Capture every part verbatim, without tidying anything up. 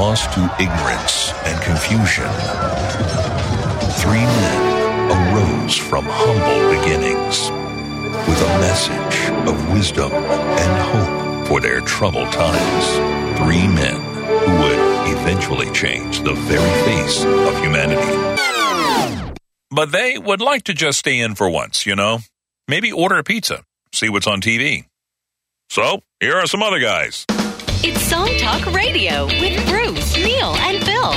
lost to ignorance and confusion, three men arose from humble beginnings with a message of wisdom and hope for their troubled times. Three men who would eventually change the very face of humanity. But they would like to just stay in for once, you know? Maybe order a pizza, see what's on T V. So, here are some other guys. It's Song Talk Radio with Bruce, Neil, and Phil.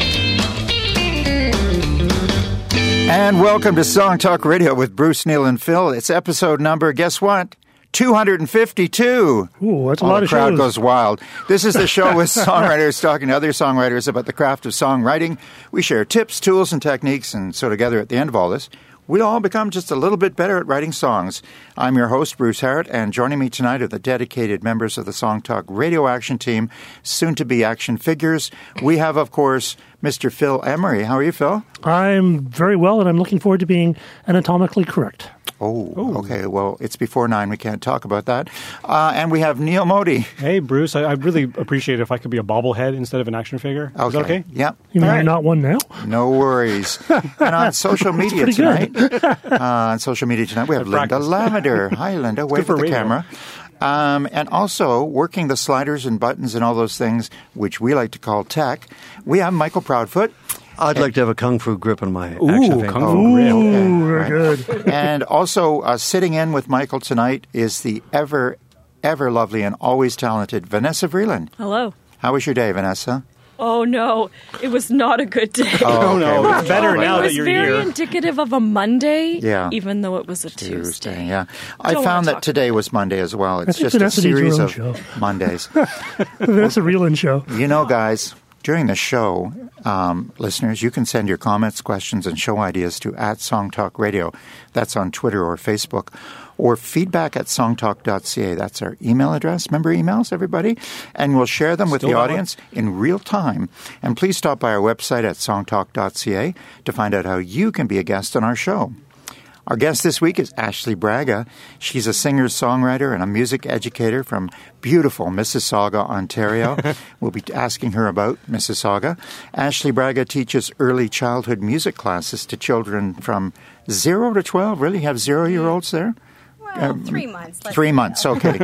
And welcome to Song Talk Radio with Bruce, Neil, and Phil. It's episode number, guess what? two hundred fifty-two. Ooh, that's a All lot the of crowd shows. goes wild. This is the show with songwriters talking to other songwriters about the craft of songwriting. We share tips, tools, and techniques, and so together at the end of all this, we all become just a little bit better at writing songs. I'm your host, Bruce Harrett, and joining me tonight are the dedicated members of the Song Talk Radio Action Team, soon-to-be Action Figures. We have, of course, Mister Phil Emery. How are you, Phil? I'm very well, and I'm looking forward to being anatomically correct. Oh, Ooh. Okay. Well, it's before nine. We can't talk about that. Uh, and we have Neil Modi. Hey, Bruce. I, I'd really appreciate it if I could be a bobblehead instead of an action figure. Okay. Is that okay? Yep. You mean All you're right. not one now? No worries. And on social media pretty tonight, good. uh, on social media tonight, we have Linda practice. Lavender. Hi, Linda. Wave for at the radio. camera. Um, and also, working the sliders and buttons and all those things, which we like to call tech, we have Michael Proudfoot. I'd like to have a kung fu grip on my Ooh, action figure. kung fu grip. Ooh, very right. good. And also, uh, sitting in with Michael tonight is the ever, ever lovely and always talented Vanessa Vreeland. Hello. How was your day, Vanessa? Oh, no. It was not a good day. Oh, no, okay. it's better Oh, now it that was you're very here. indicative of a Monday, Yeah. even though it was a Tuesday, Tuesday. yeah. I Don't found wanna that talk today was Monday as well. It's think just a Vanessa needs her series own of show. Mondays. That's a real-in show. You know, guys, during the show, um, listeners, you can send your comments, questions, and show ideas to at Song Talk Radio. That's on Twitter or Facebook. Or feedback at songtalk dot c a. That's our email address. Remember emails, everybody? And we'll share them with Still the have audience in real time. And please stop by our website at songtalk dot c a to find out how you can be a guest on our show. Our guest this week is Ashley Braga. She's a singer-songwriter and a music educator from beautiful Mississauga, Ontario. We'll be asking her about Mississauga. Ashley Braga teaches early childhood music classes to children from zero to twelve. Really? You have zero-year-olds there? Well, three months. let's Three say months, so. okay.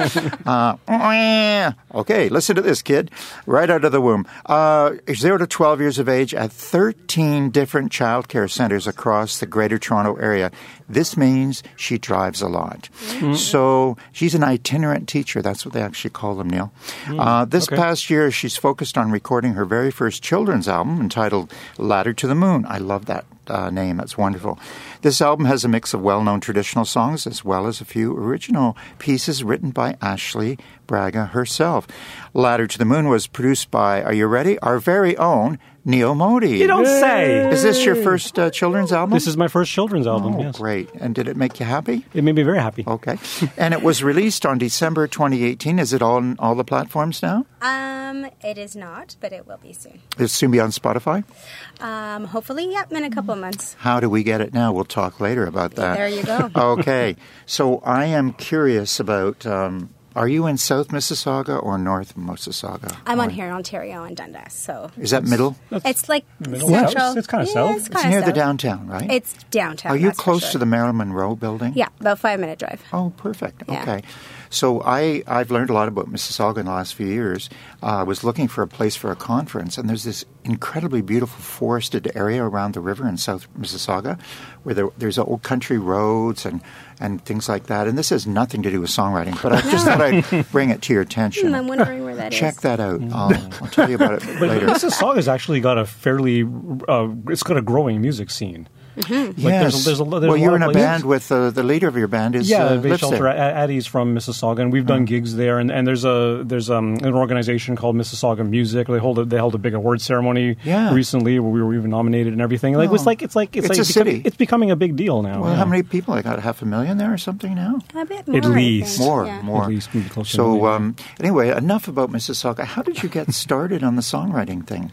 uh, okay, listen to this, kid. Right out of the womb. Uh, zero to twelve years of age at thirteen different child care centers across the Greater Toronto area. This means she drives a lot. Mm-hmm. So she's an itinerant teacher. That's what they actually call them, Neil. Uh, this okay. past year, she's focused on recording her very first children's album entitled Ladder to the Moon. I love that uh, name. That's wonderful. This album has a mix of well-known traditional songs as well as a few original pieces written by Ashley Braga herself. Ladder to the Moon was produced by, are you ready? Our very own Neil Modi. You don't say. Is this your first uh, children's album? This is my first children's album, Oh, yes. great. And did it make you happy? It made me very happy. Okay. And it was released on December twenty eighteen. Is it on all the platforms now? Um, it is not, but it will be soon. It'll soon be on Spotify? Um, hopefully, yep, in a couple of months. How do we get it now? We'll talk later about that. There you go. Okay. So I am curious about, um, are you in South Mississauga or North Mississauga? I'm on Or- here in Ontario and Dundas, so Is that middle? it's like Middle central. west? It's kinda yeah, south. It's, It's kinda near the south. downtown, right? It's downtown. Are you that's for close sure. to the Marilyn Monroe building? Yeah, about five minute drive. Oh, perfect. Yeah. Okay. So I, I've learned a lot about Mississauga in the last few years. Uh, I was looking for a place for a conference, and there's this incredibly beautiful forested area around the river in South Mississauga where there, there's old country roads and, and things like that. And this has nothing to do with songwriting, but I just thought I'd bring it to your attention. Hmm, I'm wondering where that is. Check that out. I'll, I'll tell you about it But later. Mississauga's actually got a fairly, uh, it's got a growing music scene. Like Yes. there's a- there's a lo- there's well, a you're lot in a of places- band with uh, the leader of your band is Yeah, uh, Base lives Shelter. there. A- Addie's from Mississauga, and we've done gigs there. And, and there's a there's um, an organization called Mississauga Music. They hold a, they held a big award ceremony Yeah. recently where we were even nominated and everything. Like Oh. it's like it's like it's, It's like a city. It's becoming a big deal now. Well, yeah. how many people? I got half a million there or something now? A bit more. At I least. think. More, Yeah. more. At least maybe close to a so, million. um, anyway, enough about Mississauga. How did you get started on the songwriting thing?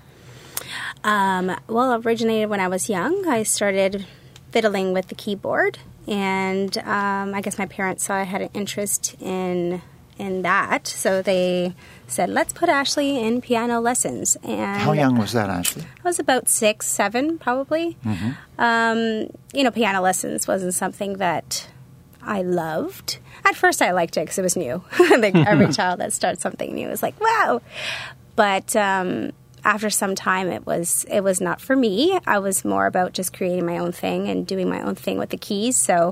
Um, well, originated when I was young. I started fiddling with the keyboard, and um, I guess my parents saw I had an interest in in that. So they said, let's put Ashley in piano lessons. And How young was that, Ashley? I was about six, seven, probably. Mm-hmm. Um, you know, piano lessons wasn't something that I loved. At first, I liked it because it was new. I think every child that starts something new is like, wow. But um, after some time, it was it was not for me. I was more about just creating my own thing and doing my own thing with the keys. So,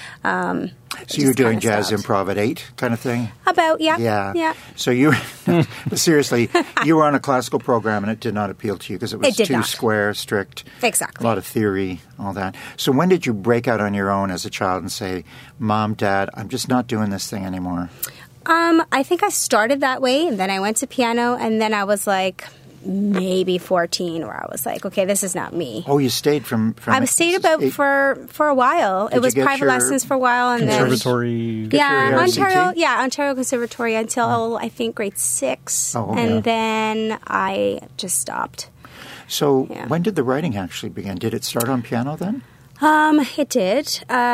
um, so you were doing kinda jazz stopped. improv at eight, kind of thing. About yeah, Yeah. yeah. So you, seriously, you were on a classical program and it did not appeal to you because it was It did too not. square, strict. Exactly. A lot of theory, all that. So when did you break out on your own as a child and say, Mom, Dad, I'm just not doing this thing anymore? Um, I think I started that way, and then I went to piano, and then I was like maybe fourteen, where I was like, okay, this is not me. Oh, you stayed from... from I stayed about eight- for for a while. Did It you was get private your lessons for a while, and then Conservatory. yeah, your Ontario, R C T? yeah, Ontario Conservatory until I think grade six, Oh, okay. and then I just stopped. So Yeah. when did the writing actually begin? Did it start on piano then? Um, it did.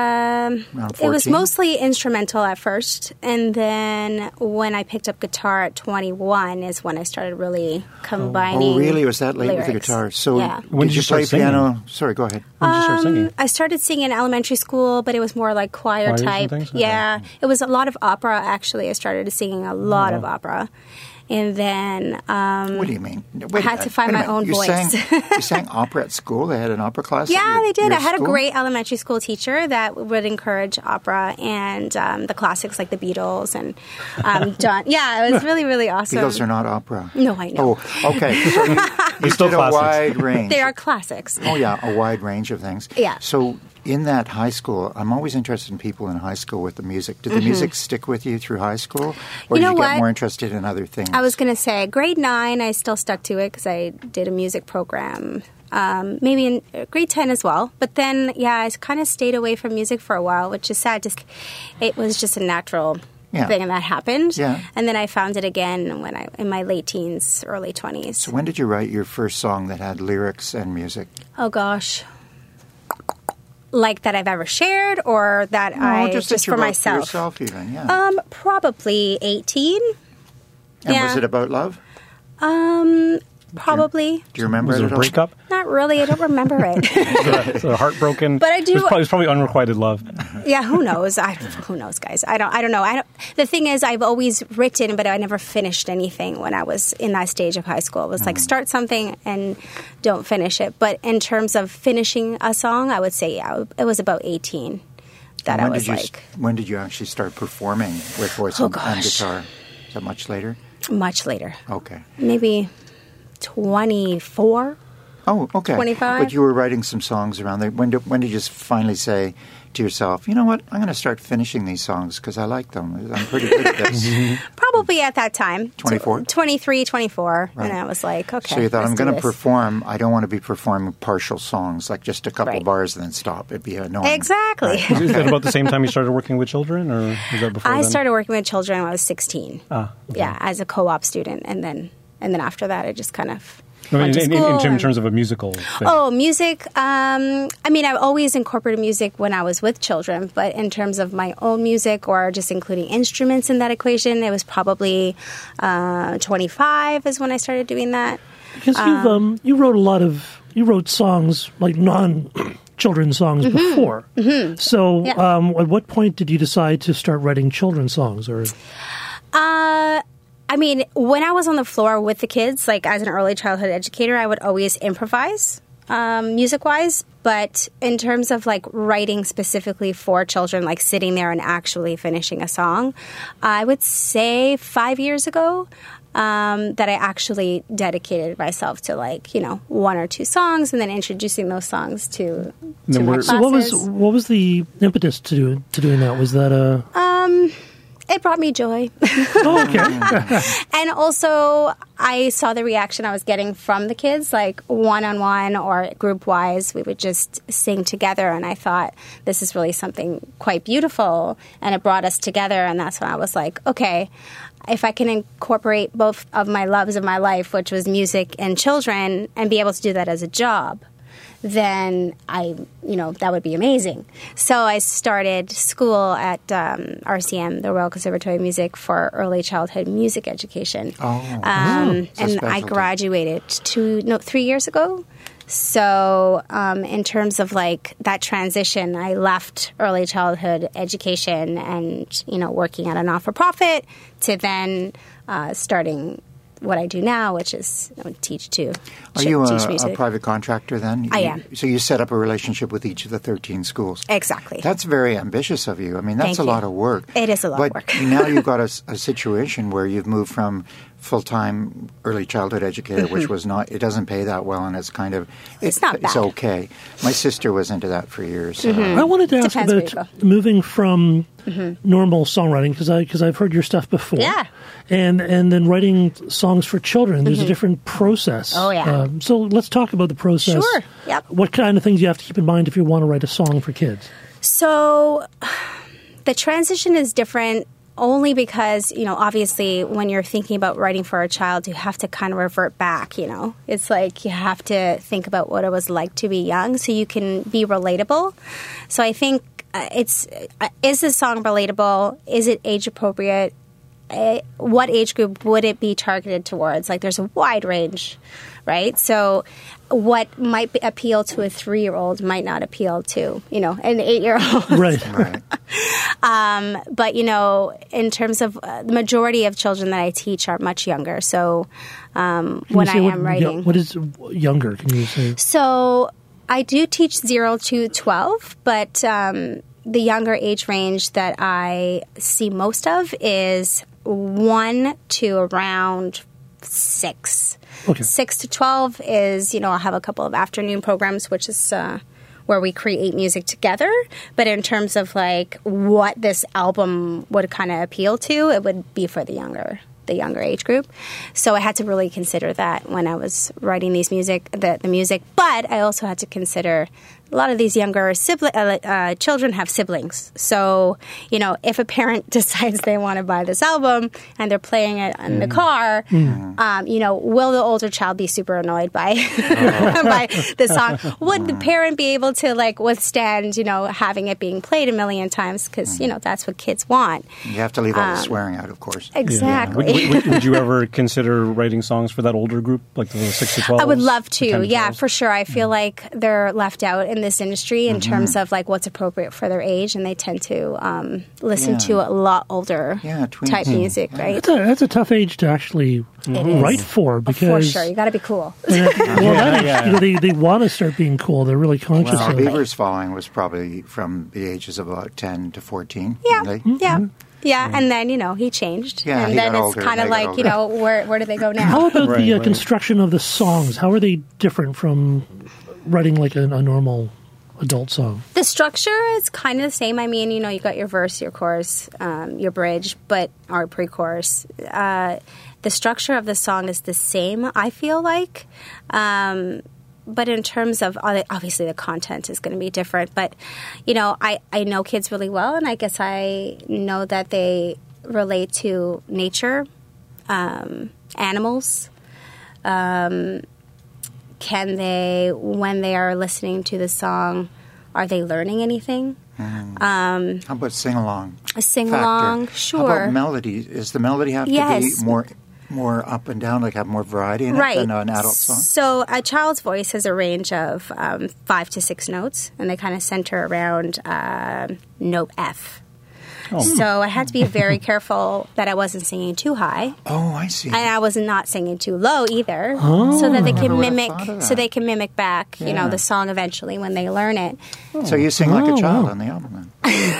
Um, Around it was fourteen? mostly instrumental at first, and then when I picked up guitar at twenty-one is when I started really combining. Oh, really? Was that late with the lyrics. guitar? So yeah. When did did you you start play singing? piano? Sorry, go ahead. When did you start singing? Um, I started singing in elementary school, but it was more like choir Choirs and type. things? Okay. Yeah, it was a lot of opera. Actually, I started singing a lot of opera, and then um, What do you mean? Wait I a had minute, to find wait a my minute. own you voice. Sang, you sang opera at school? They had an opera class? at yeah, your- they did. your I had school? a great elementary school teacher that would encourage opera and um, the classics like the Beatles and um, John. Yeah, it was really, really awesome. Beatles are not opera. No, I know. Oh, okay. So you, you still did a classics. wide range. They are classics. Oh, yeah, a wide range of things. Yeah. So in that high school, I'm always interested in people in high school with the music. Did the music stick with you through high school? Or Mm-hmm. You did know you get what? more interested in other things? I was going to say grade nine, I still stuck to it because I did a music program. Um, maybe in uh, grade ten as well. But then, yeah, I kind of stayed away from music for a while, which is sad. Just It was just a natural Yeah. thing that happened. Yeah. And then I found it again when I in my late teens, early twenties. So when did you write your first song that had lyrics and music? Oh, gosh. Like that I've ever shared or that No, I just, just that you for wrote myself? yourself even, yeah. Um, probably eighteen. and yeah. was it about love? Um, probably. Do you remember Was it it at a all? breakup? Not really. I don't remember it. So heartbroken. But I do- It was probably, it was probably unrequited love. Yeah, who knows? I, who knows, guys? I don't. I don't know. I don't. The thing is, I've always written, but I never finished anything when I was in that stage of high school. It was Mm. like start something and don't finish it. But in terms of finishing a song, I would say yeah, it was about eighteen that And I when was did you, like when did you actually start performing with voice Oh, and, and gosh. guitar? Is that much later? much later, Okay. maybe twenty-four. Oh, okay. twenty-five. But you were writing some songs around there. When did, when did you just finally say to yourself, you know what, I'm going to start finishing these songs because I like them. I'm pretty good at this. Probably at that time. twenty-four? twenty-three, twenty-four. Right. And I was like, okay. So you thought, let's I'm do going to this. perform. I don't want to be performing partial songs, like just a couple Right. bars and then stop. It'd be annoying. Exactly. Is that about the same time you started working with children, or was that before I then? started working with children when I was sixteen. Ah, Yeah, as a co-op student, and then and then after that, I just kind of I mean, went to in, in, school. in, term- in and- terms of a musical thing. oh, music. Um, I mean, I've always incorporated music when I was with children, but in terms of my own music or just including instruments in that equation, it was probably uh, twenty-five is when I started doing that. Because you've um, you wrote a lot of you wrote songs like non children's songs before. Mm-hmm. So, Yeah. um, at what point did you decide to start writing children's songs? Or Uh, I mean, when I was on the floor with the kids, like as an early childhood educator, I would always improvise um, music-wise. But in terms of like writing specifically for children, like sitting there and actually finishing a song, I would say five years ago um, that I actually dedicated myself to like, you know, one or two songs and then introducing those songs to, to then my we're- classes. so, what was what was the impetus to do, to doing that? Was that a Um, it brought me joy. oh, okay? And also, I saw the reaction I was getting from the kids, like one-on-one or group-wise. We would just sing together, and I thought, this is really something quite beautiful, and it brought us together, and that's when I was like, okay, if I can incorporate both of my loves of my life, which was music and children, and be able to do that as a job, then I, you know, that would be amazing. So I started school at um, R C M, the Royal Conservatory of Music, for early childhood music education. Oh, um, it's a and I specialty. graduated two, no, three years ago. So um, in terms of like that transition, I left early childhood education and, you know, working at a not-for-profit to then uh, starting what I do now, which is you know, teach to Are ch- you teach a, music. a private contractor then? I You- am. So you set up a relationship with each of the thirteen schools. Exactly. That's very ambitious of you. I mean, that's Thank a you. lot of work. It is a lot but of work. now you've got a, s- a situation where you've moved from full-time early childhood educator, which was not, it doesn't pay that well, and it's kind of, It's it- not It's bad. okay. My sister was into that for years. I wanted to ask Depends where you about moving from normal songwriting because I because I've heard your stuff before. Yeah. And and then writing songs for children. There's a different process. Oh, yeah. Um, so let's talk about the process. Sure, yep. What kind of things you have to keep in mind if you want to write a song for kids? So the transition is different only because, you know, obviously when you're thinking about writing for a child, you have to kind of revert back, you know. It's like you have to think about what it was like to be young so you can be relatable. So I think uh, it's, uh, is this song relatable? Is it age appropriate? Uh, what age group would it be targeted towards? Like there's a wide range, right? So what might be, appeal to a three-year-old might not appeal to, you know, an eight-year-old. Right. Right. Um, but, you know, in terms of uh, the majority of children that I teach are much younger. So um, Can you when I say what, am writing. What is younger? Can you say? So I do teach zero to twelve, but um, the younger age range that I see most of is one to around six. Okay. Six to twelve is, you know, I'll have a couple of afternoon programs, which is uh, where we create music together. But in terms of like what this album would kind of appeal to, it would be for the younger the younger age group. So I had to really consider that when I was writing these music, the, the music. But I also had to consider a lot of these younger sibling, uh, uh, children have siblings. So, you know, if a parent decides they want to buy this album and they're playing it in the car, um, you know, will the older child be super annoyed by, by the song? Would the parent be able to, like, withstand, you know, having it being played a million times? Because, you know, that's what kids want. You have to leave all Um, the swearing out, of course. Exactly. Would, would, would you ever consider writing songs for that older group, like the six to twelve? I would love to. Yeah, for sure. I feel like they're left out in this industry in Mm-hmm. terms of like what's appropriate for their age, and they tend to um, listen Yeah. to a lot older Yeah, tweens. type music, right? That's a, that's a tough age to actually is. write for because For sure, you got to be cool. well, that is, yeah. you know, they they want to start being cool. They're really conscious Well, of it. Beaver's Falling was probably from the ages of about ten to fourteen. Yeah, weren't Mm-hmm. they? yeah, yeah. And then you know he changed, Yeah, and he then got it's older, kind of they got like you know where where do they go now? How about Right, the uh, right. construction of the songs? How are they different from writing like a, a normal adult song? The structure is kind of the same. I mean, you know, you got your verse, your chorus, um, your bridge, but our pre-chorus. Uh, the structure of the song is the same, I feel like. Um, but in terms of, obviously the content is going to be different. But, you know, I, I know kids really well, and I guess I know that they relate to nature, um, animals. Um, can they, when they are listening to the song, are they learning anything? Um, How about sing along? A sing-along, How sure. about melody? Is the melody have Yes. to be more more up and down, like have more variety in it right. than an adult song? So a child's voice has a range of um, five to six notes, and they kind of center around uh, note F. So I had to be very careful that I wasn't singing too high, Oh, I see. and I was not singing too low either, so that they Never can would have mimic, thought of so that. they can mimic back, you know, Yeah. the song eventually when they learn it. So you sing like Oh, a child wow. on the album then?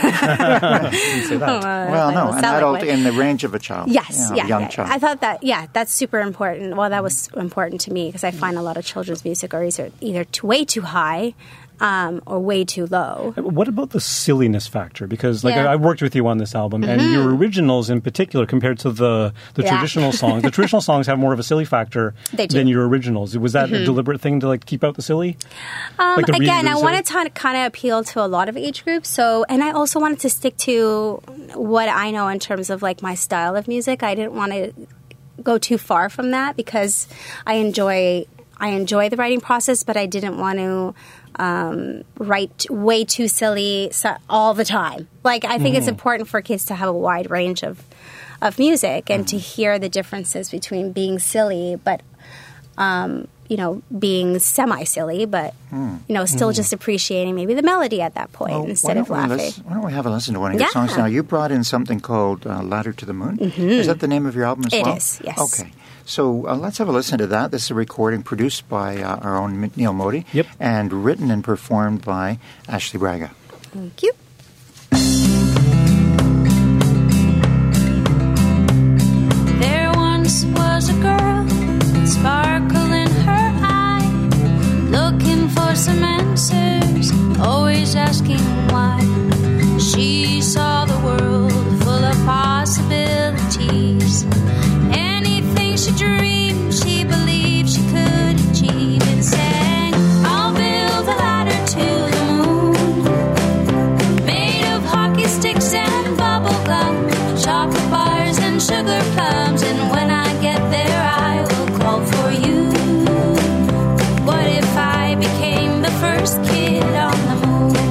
Uh, Well, I no, will an sound like adult one. in the range of a child. Yes, Yeah, yeah, a young yeah. child. I thought that, yeah, that's super important. Well, that was important to me because I find a lot of children's music are either, either too, way too high um, or way too low. What about the silliness factor? Because like Yeah. Mm-hmm. I, I worked with you on this album, and your originals in particular, compared to the the Yeah. traditional songs, the traditional songs have more of a silly factor They do. Mm-hmm. than your originals. Was that a deliberate thing to like keep out the silly? Um, Like the really, again, really I silly? wanted to kind of appeal to a lot of age groups. So, and I also wanted to stick to what I know in terms of like my style of music. I didn't want to go too far from that because I enjoy I enjoy the writing process, but I didn't want to um, write way too silly so- all the time. Like, I think mm. it's important for kids to have a wide range of, of music and mm. to hear the differences between being silly, but, um, you know, being semi-silly, but, mm. you know, still mm. just appreciating maybe the melody at that point well, instead of laughing. Listen, why don't we have a listen to one of your yeah. songs now? You brought in something called uh, Ladder to the Moon. Mm-hmm. Is that the name of your album as it well? It is, yes. Okay. So uh, let's have a listen to that. This is a recording produced by uh, our own Neil Modi yep. and written and performed by Ashley Braga. Thank you. There once was a girl with sparkle in her eye, looking for some answers, always asking why. She saw the world full of possibilities. She dreamed, she believed she could achieve and sang, I'll build a ladder to the moon, made of hockey sticks and bubble gum, chocolate bars and sugar plums, and when I get there I will call for you. What if I became the first kid on the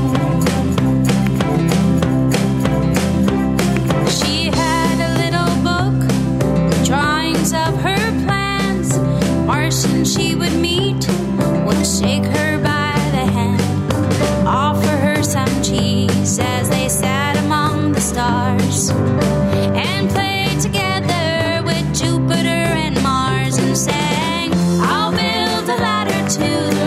moon? She had a little book, drawings of her plans. Martian she would meet would shake her by the hand, offer her some cheese as they sat among the stars, and played together with Jupiter and Mars, and sang, I'll build a ladder to the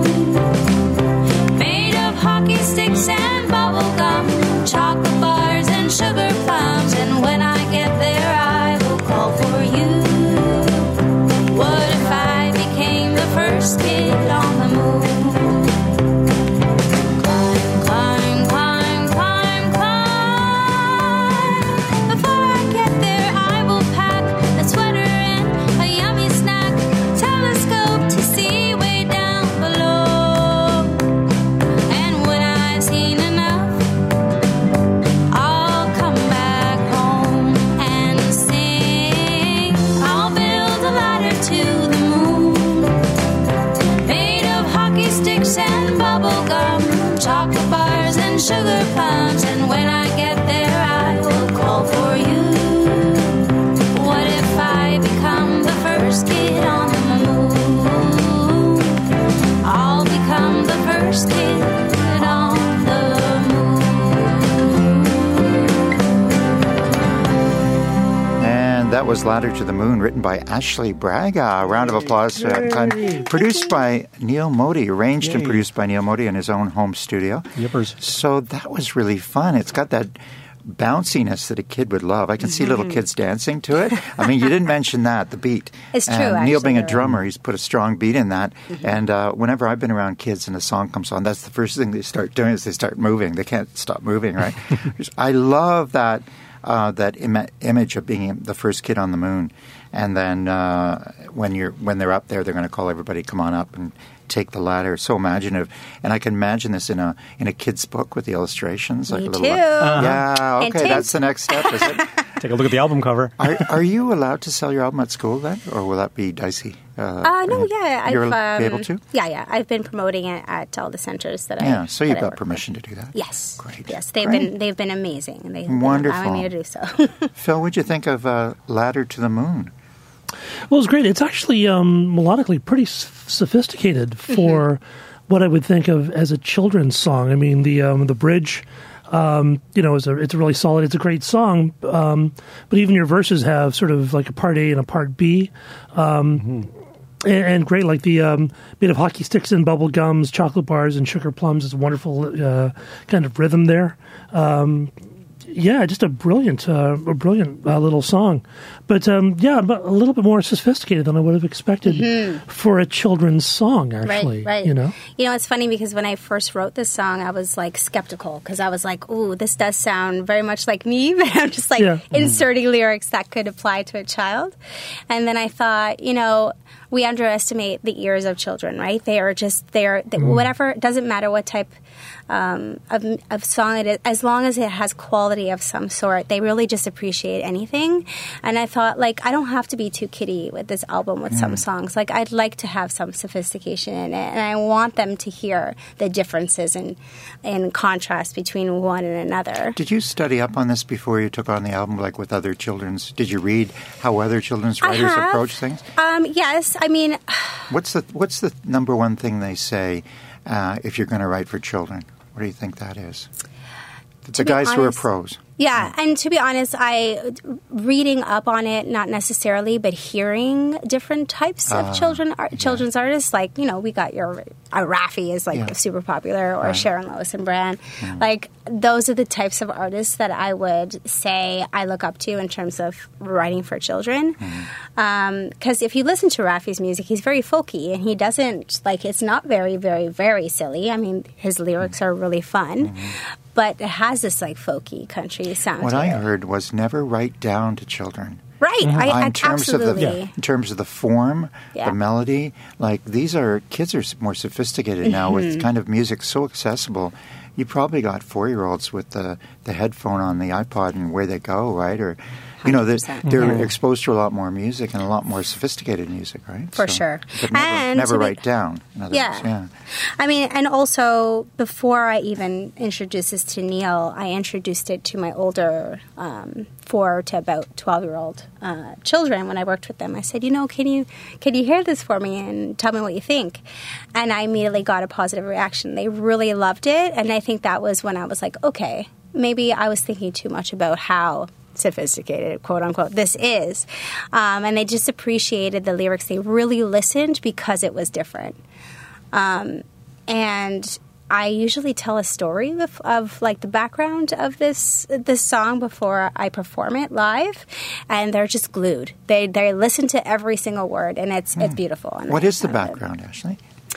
moon, made of hockey sticks and bubble gum, chocolate bars and sugar plums, and when I get there I will call for you. What if I became the first kid on the moon? Climb, climb, climb, climb, climb. Before I get there I will pack a sweater and a yummy snack, telescope to see way down below. And when I've seen enough, I'll come back home and sing, I'll build a ladder to the moon, made of hockey sticks and bubble gum, chocolate bars and sugar plums, and when I get there I will call for you. What if I become the first kid on the moon? I'll become the first kid on the And that was Ladder to the Moon, written by Ashley Braga. A round of applause. Uh, and produced by Neil Modi, arranged Yay. and produced by Neil Modi in his own home studio. Yippers. So that was really fun. It's got that bounciness that a kid would love. I can see little kids dancing to it. I mean, you didn't mention that, the beat. It's true, and actually. Neil being a drummer, he's put a strong beat in that. Mm-hmm. And uh, whenever I've been around kids and a song comes on, that's the first thing they start doing is they start moving. They can't stop moving, right? I love that uh, that Im- image of being the first kid on the moon. And then uh, when you're when they're up there, they're going to call everybody, come on up and take the ladder. It's so imaginative, and I can imagine this in a in a kid's book with the illustrations. Me like a too. little, Uh-huh. Yeah, And okay, Tim. that's the next step. Is it? Take a look at the album cover. Are, are you allowed to sell your album at school then, or will that be dicey? Uh, no, yeah, You're I've be um, able to. Yeah, yeah, I've been promoting it at all the centers that I. Yeah, so you've that I got work permission with. to do that. Yes, Great. Yes, they've Great. been they've been amazing, and they've Wonderful. been allowing me to do so. Phil, what'd you think of uh, Ladder to the Moon? Well, it's great. It's actually um, melodically pretty s- sophisticated for Mm-hmm. what I would think of as a children's song. I mean, the um, the bridge, um, you know, is a, it's a really solid. It's a great song, um, but even your verses have sort of like a part A and a part B. Um, mm-hmm. and, and great, like the um, bit of hockey sticks and bubble gums, chocolate bars, and sugar plums. It's a wonderful uh, kind of rhythm there. Um, Yeah, just a brilliant, uh, a brilliant uh, little song, but um, yeah, but a little bit more sophisticated than I would have expected mm-hmm. for a children's song. Actually, right, right. You know, you know, it's funny because when I first wrote this song, I was like skeptical because I was like, "Ooh, this does sound very much like me," but I'm just like Yeah. inserting mm-hmm. lyrics that could apply to a child. And then I thought, you know, we underestimate the ears of children, right? They are just they are mm. whatever. It doesn't matter what type um, of, of song. It, as long as it has quality of some sort, they really just appreciate anything. And I thought, like, I don't have to be too kiddie with this album with mm. some songs. Like, I'd like to have some sophistication in it, and I want them to hear the differences and in contrast between one and another. Did you study up on this before you took on the album, like with other children's? Did you read how other children's writers approach things? Um, yes. I mean... What's the What's the number one thing they say uh, if you're going to write for children? What do you think that is? The guys honest, who are pros. Yeah, and to be honest, I reading up on it, not necessarily, but hearing different types of uh, children art, yeah. children's artists. Like, you know, we got your uh, Raffi is like yeah. super popular, or right. Sharon Lois and Brand. Yeah. Like, those are the types of artists that I would say I look up to in terms of writing for children. Because mm-hmm. um, if you listen to Raffi's music, he's very folky, and he doesn't, like, it's not very, very, very silly. I mean, his lyrics mm-hmm. are really fun. Mm-hmm. But it has this, like, folky country sound. What to I it. heard was never write down to children. Right. Mm-hmm. I, I, in terms absolutely. Of the, in terms of the form, yeah. the melody, like, these are, kids are more sophisticated mm-hmm. now with kind of music so accessible. You probably got four-year-olds with the, the headphone on the iPod and where they go, right? Or, you know, they're, they're mm-hmm. exposed to a lot more music and a lot more sophisticated music, right? For so, sure. But never, and never be, write down. In other yeah. words. yeah. I mean, and also, before I even introduced this to Neil, I introduced it to my older um, four to about twelve-year-old uh, children when I worked with them. I said, you know, can you can you hear this for me and tell me what you think? And I immediately got a positive reaction. They really loved it, and I think that was when I was like, okay, maybe I was thinking too much about how sophisticated, quote unquote, this is. Um, and they just appreciated the lyrics. They really listened because it was different. Um, and I usually tell a story of, of like the background of this this song before I perform it live, and they're just glued. They they listen to every single word, and it's mm. it's beautiful. And what I, is the background, Ashley?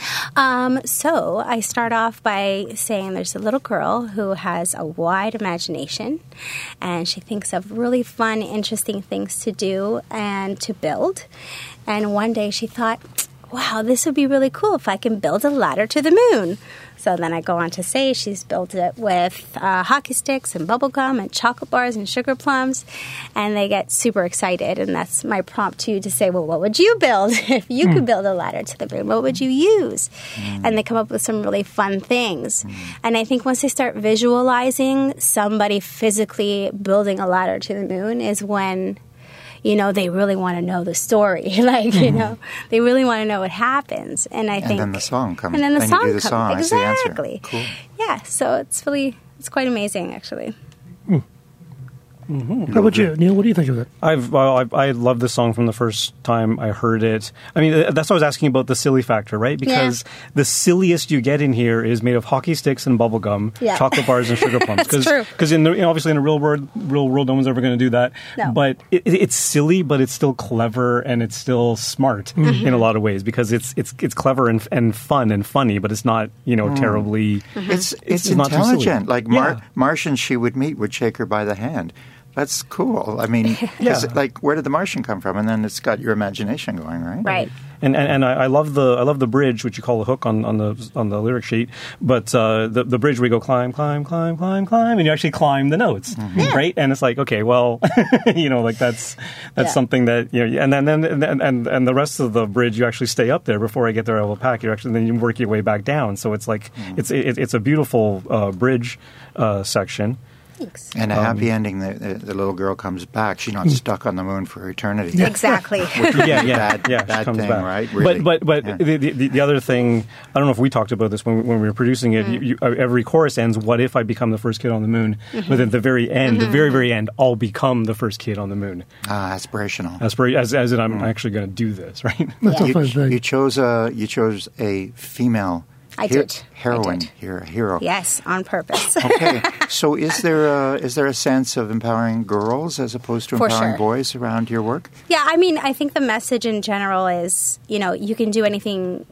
Um, so I start off by saying there's a little girl who has a wide imagination, and she thinks of really fun, interesting things to do and to build. And one day she thought, wow, this would be really cool if I can build a ladder to the moon. So then I go on to say she's built it with uh, hockey sticks and bubble gum and chocolate bars and sugar plums, and they get super excited. And that's my prompt to you to say, well, what would you build if you mm. could build a ladder to the moon? What would you use? Mm. And they come up with some really fun things. Mm. And I think once they start visualizing somebody physically building a ladder to the moon is when, you know, they really want to know the story. like, mm-hmm. you know, they really want to know what happens. And I and think... And then the song comes. And then the then song you do the comes. song. Exactly. That's the answer. Cool. Yeah, so it's really, it's quite amazing, actually. Mm. Mm-hmm. How about you, Neil? What do you think of it? I've well, I, I love this song from the first time I heard it. I mean, that's what I was asking about the silly factor, right? Because yeah. the silliest you get in here is made of hockey sticks and bubble gum, yeah. chocolate bars and sugar plums. That's true. Because in the, you know, obviously in the real world, real world, no one's ever going to do that. No. But it, it, it's silly, but it's still clever and it's still smart mm-hmm. in a lot of ways because it's it's it's clever and and fun and funny, but it's not you know mm. terribly. Mm-hmm. It's it's, it's intelligent. Like Mar- yeah. Martians she would meet would shake her by the hand. That's cool. I mean, yeah. like, where did the Martian come from? And then it's got your imagination going, right? Right. And and, and I, I love the I love the bridge, which you call a hook on, on the on the lyric sheet. But uh, the the bridge where you go climb, climb, climb, climb, climb, and you actually climb the notes, mm-hmm. yeah. right? And it's like, okay, well, you know, like that's that's yeah. something that you know, and then then and, and and the rest of the bridge, you actually stay up there before I get there. I will pack. You actually then you work your way back down. So it's like mm-hmm. it's it, it's a beautiful uh, bridge uh, section. Thanks. And a um, happy ending. The, the, the little girl comes back. She's not stuck on the moon for eternity. Exactly. yeah, yeah, bad, yeah. Bad she comes thing, back. right? Really. But but but yeah. the, the the other thing, I don't know if we talked about this when when we were producing it. Mm. You, you, every chorus ends, "What if I become the first kid on the moon?" Mm-hmm. But at the very end, mm-hmm. the very very end, I'll become the first kid on the moon. Ah, aspirational. Aspir- as as in, I'm mm. actually going to do this, right? Yeah. You, you chose a you chose a female. I Her- did. Heroine I did. here, a hero. Yes, on purpose. Okay, so is there a, is there a sense of empowering girls as opposed to For empowering sure. boys around your work? Yeah, I mean, I think the message in general is, you know, you can do anything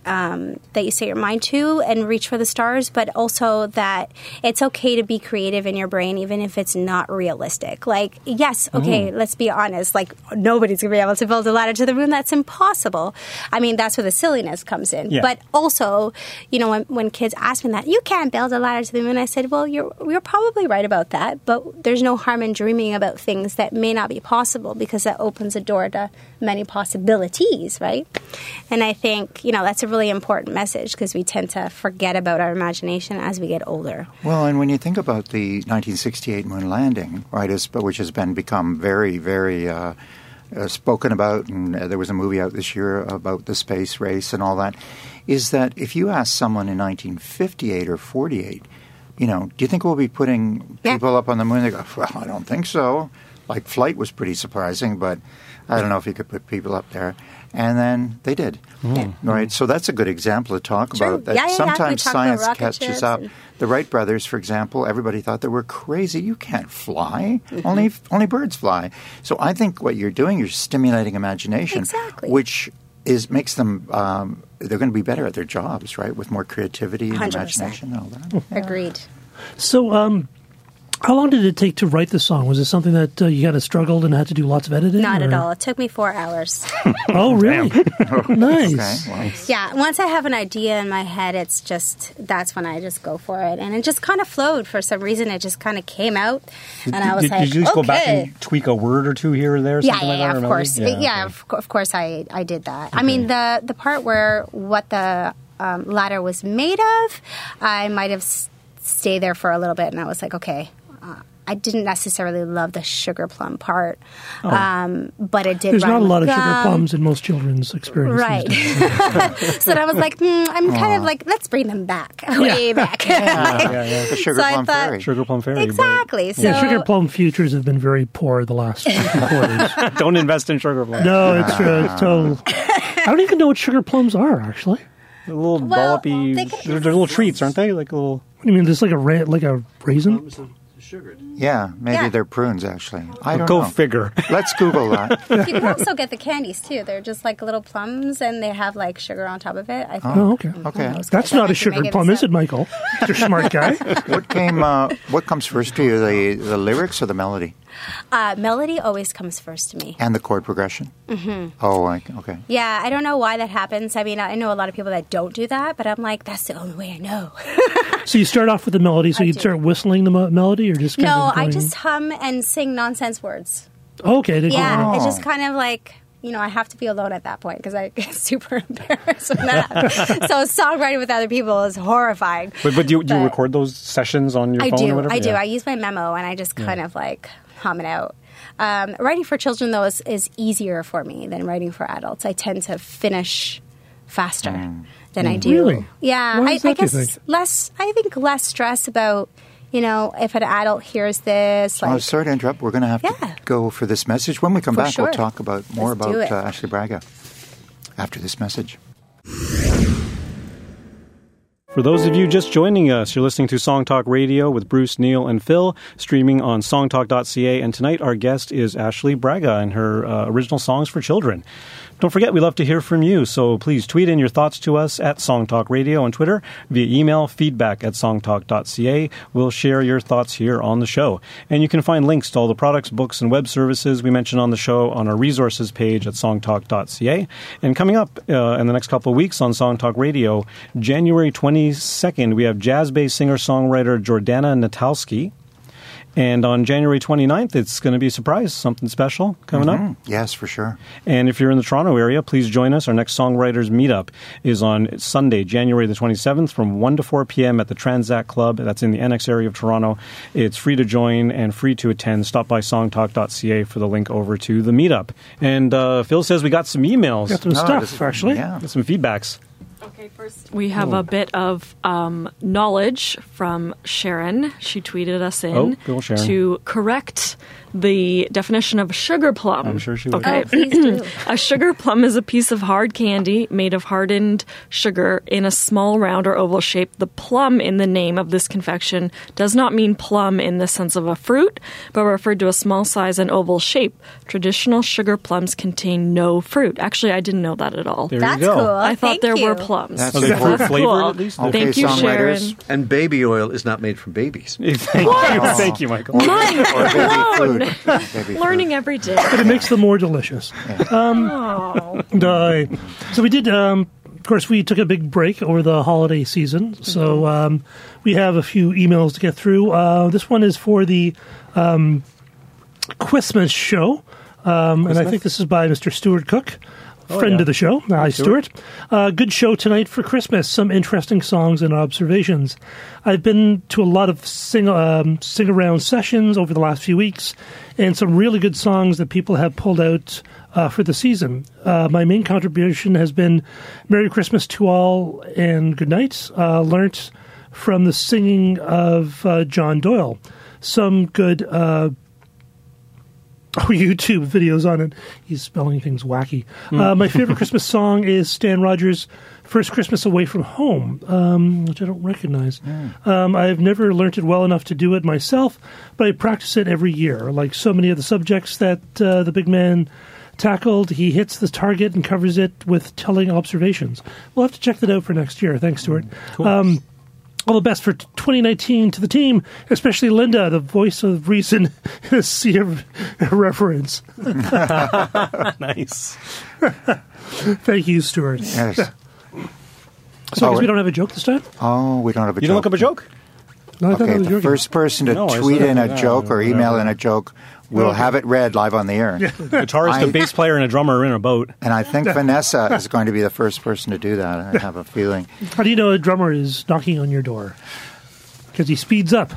um, that you set your mind to and reach for the stars, but also that it's okay to be creative in your brain, even if it's not realistic. Like, yes, okay, mm. let's be honest. Like, nobody's going to be able to build a ladder to the moon. That's impossible. I mean, that's where the silliness comes in. Yeah. But also, you know, when, when kids ask me that, you can't build a ladder to the moon, I said, well, you're, you're probably right about that, but there's no harm in dreaming about things that may not be possible, because that opens a door to many possibilities, right? And I think, you know, that's a really important message, because we tend to forget about our imagination as we get older. Well, and when you think about the nineteen sixty-eight moon landing, right, is, which has been become very, very uh, uh, spoken about, and uh, there was a movie out this year about the space race and all that, is that if you ask someone in nineteen fifty-eight or forty-eight, you know, do you think we'll be putting people yeah. up on the moon? They go, well, I don't think so. Like, flight was pretty surprising, but I don't know if you could put people up there. And then they did. Mm. Right? So that's a good example to talk True. about. That yeah, yeah, sometimes yeah. science catches up. And... The Wright brothers, for example, everybody thought they were crazy. You can't fly. Mm-hmm. Only only birds fly. So I think what you're doing, you're stimulating imagination. Exactly. Which is makes them, um, they're going to be better at their jobs, right? With more creativity and one hundred percent. imagination and all that. Yeah. Agreed. So, um... how long did it take to write the song? Was it something that uh, you kind of struggled and had to do lots of editing? Not or? at all. It took me four hours. Oh, really? Nice. Okay, well. Yeah. Once I have an idea in my head, it's just, that's when I just go for it. And it just kind of flowed for some reason. It just kind of came out. And I was did, like, did you just okay. go back and tweak a word or two here or there? Or Yeah, something yeah, like yeah, that, of course. Yeah, yeah, okay. of, of course I, I did that. Okay. I mean, the, the part where what the um, ladder was made of, I might have s- stayed there for a little bit. And I was like, okay, uh, I didn't necessarily love the sugar plum part, oh. um, but it did. There's rhyme not a lot of gum. sugar plums in most children's experience. Right. So then I was like, mm, I'm Aww. kind of like, let's bring them back, way yeah. back. Yeah, yeah, yeah. The sugar so plum thought, fairy. Sugar plum fairy. Exactly. But, so, yeah, sugar plum futures have been very poor the last few quarters. Don't invest in sugar plums. No, it's, uh, it's total. I don't even know what sugar plums are, actually. They're little well, dollopy. they They're, they're little treats, aren't they? Like a little. What do you mean? This like a ra- like a raisin? Sugared. Yeah, maybe Yeah. they're prunes, actually. I don't Go know. figure. Let's Google that. you can also get the candies too. They're just like little plums, and they have like sugar on top of it. I think. Oh, okay. Okay. That's not a sugar plum, is it, Michael? You're a smart guy. What came? Uh, what comes first to you, the the lyrics or the melody? Uh, melody always comes first to me. And the chord progression? Mm-hmm. Oh, I, okay. Yeah, I don't know why that happens. I mean, I know a lot of people that don't do that, but I'm like, that's the only way I know. So you start off with the melody, so I you'd do. start whistling the mo- melody, or just kind No, of going... I just hum and sing nonsense words. Okay. They Yeah, Oh. it's just kind of like, you know, I have to be alone at that point because I get super embarrassed when that happens. So songwriting with other people is horrifying. But, but do you, do you But record those sessions on your I phone do. or whatever? I do. Yeah. I use my memo and I just kind of like hum it out. Um, writing for children, though, is, is easier for me than writing for adults. I tend to finish faster Mm. than I do. Really? Yeah. Why I, is that, I do you guess think? less, I think less stress about, you know, if an adult hears this. Like, Oh, sorry to interrupt. We're going to have Yeah. to go for this message. When we come For back, sure. we'll talk about more Let's do about it. uh, Ashley Braga after this message. For those of you just joining us, you're listening to Song Talk Radio with Bruce, Neil, and Phil, streaming on songtalk dot c a. And tonight our guest is Ashley Braga and her uh, original songs for children. Don't forget, we love to hear from you, so please tweet in your thoughts to us at Songtalk Radio on Twitter, via email, feedback at songtalk dot c a. We'll share your thoughts here on the show. And you can find links to all the products, books, and web services we mentioned on the show on our resources page at songtalk dot c a. And coming up uh, in the next couple of weeks on Songtalk Radio, January twenty-second, we have jazz-based singer-songwriter Jordana Natalski. And on January twenty-ninth, it's going to be a surprise, something special coming Mm-hmm. up. Yes, for sure. And if you're in the Toronto area, please join us. Our next Songwriters Meetup is on Sunday, January the twenty-seventh from one to four p.m. at the Transact Club. That's in the Annex area of Toronto. It's free to join and free to attend. Stop by songtalk dot c a for the link over to the meetup. And uh, Phil says we got some emails. got some No, stuff, this- actually. Yeah. Got some feedbacks. Okay, first we have a bit of um, knowledge from Sharon. She tweeted us in Oh, good old Sharon. to correct the definition of a sugar plum. I'm sure she would. Okay. Oh, please do. A sugar plum is a piece of hard candy made of hardened sugar in a small round or oval shape. The plum in the name of this confection does not mean plum in the sense of a fruit, but referred to a small size and oval shape. Traditional sugar plums contain no fruit. Actually, I didn't know that at all. There That's you go. cool. I thought Thank there you. were plums. That's Was it Cool. fruit flavored Cool. at least? Okay, Thank you, songwriters. Sharon. And baby oil is not made from babies. Thank you, thank you, Michael. Mind Or baby blown. food. Baby Learning every day. But it makes them more delicious. Um, die. So we did. Um, of course, we took a big break over the holiday season, so um, we have a few emails to get through. Uh, this one is for the um, Christmas show, um, and I think this is by Mister Stuart Cook. Friend yeah. of the show. Hi, Stuart. Uh, good show tonight for Christmas. Some interesting songs and observations. I've been to a lot of sing um, sing around sessions over the last few weeks, and some really good songs that people have pulled out uh, for the season. Uh, my main contribution has been "Merry Christmas to All" and "Good Night." Uh, learnt from the singing of uh, John Doyle. Some good. Uh, Oh, YouTube videos on it. He's spelling things wacky. Uh, my favorite Christmas song is Stan Rogers' First Christmas Away from Home, um, which I don't recognize. Um, I've never learnt it well enough to do it myself, but I practice it every year. Like so many of the subjects that uh, the big man tackled, he hits the target and covers it with telling observations. We'll have to check that out for next year. Thanks, Stuart. Cool. Um, all the best for twenty nineteen to the team, especially Linda, the voice of reason, see a reference. Nice. Thank you, Stuart. Yes. So I Oh, guess we don't have a joke this time? Oh, we don't have a You joke. don't look up a joke? No, I thought Okay, that was your the first person to No, I tweet said- in a no, joke or email whatever. in a joke will have it read live on the air. Guitarist, I- a bass player, and a drummer are in a boat. And I think Vanessa is going to be the first person to do that. I have a feeling. How do you know a drummer is knocking on your door? Because he speeds up.